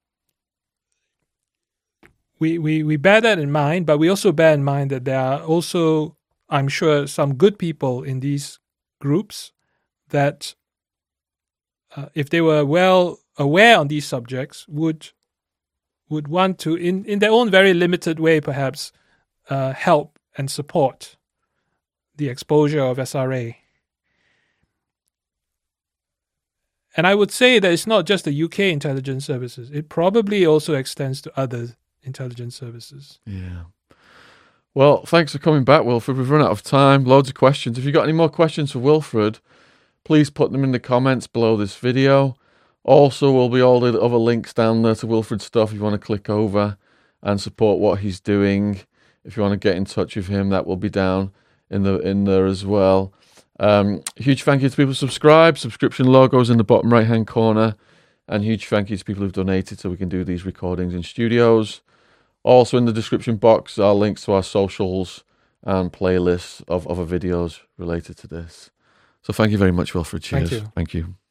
we, we, we bear that in mind, but we also bear in mind that there are also, I'm sure, some good people in these groups that, uh, if they were well aware on these subjects, would would want to, in, in their own very limited way, perhaps, uh, help and support the exposure of S R A. And I would say that it's not just the U K intelligence services. It probably also extends to other intelligence services. Yeah. Well, thanks for coming back, Wilfred. We've run out of time. Loads of questions. If you've got any more questions for Wilfred, please put them in the comments below this video. Also, will be all the other links down there to Wilfred's stuff if you want to click over and support what he's doing. If you want to get in touch with him, that will be down in the in there as well. Um, huge thank you to people who subscribe. Subscription logos in the bottom right hand corner. And huge thank you to people who've donated so we can do these recordings in studios. Also in the description box are links to our socials and playlists of other videos related to this. So thank you very much, Wilfred. Cheers. Thank you. Thank you.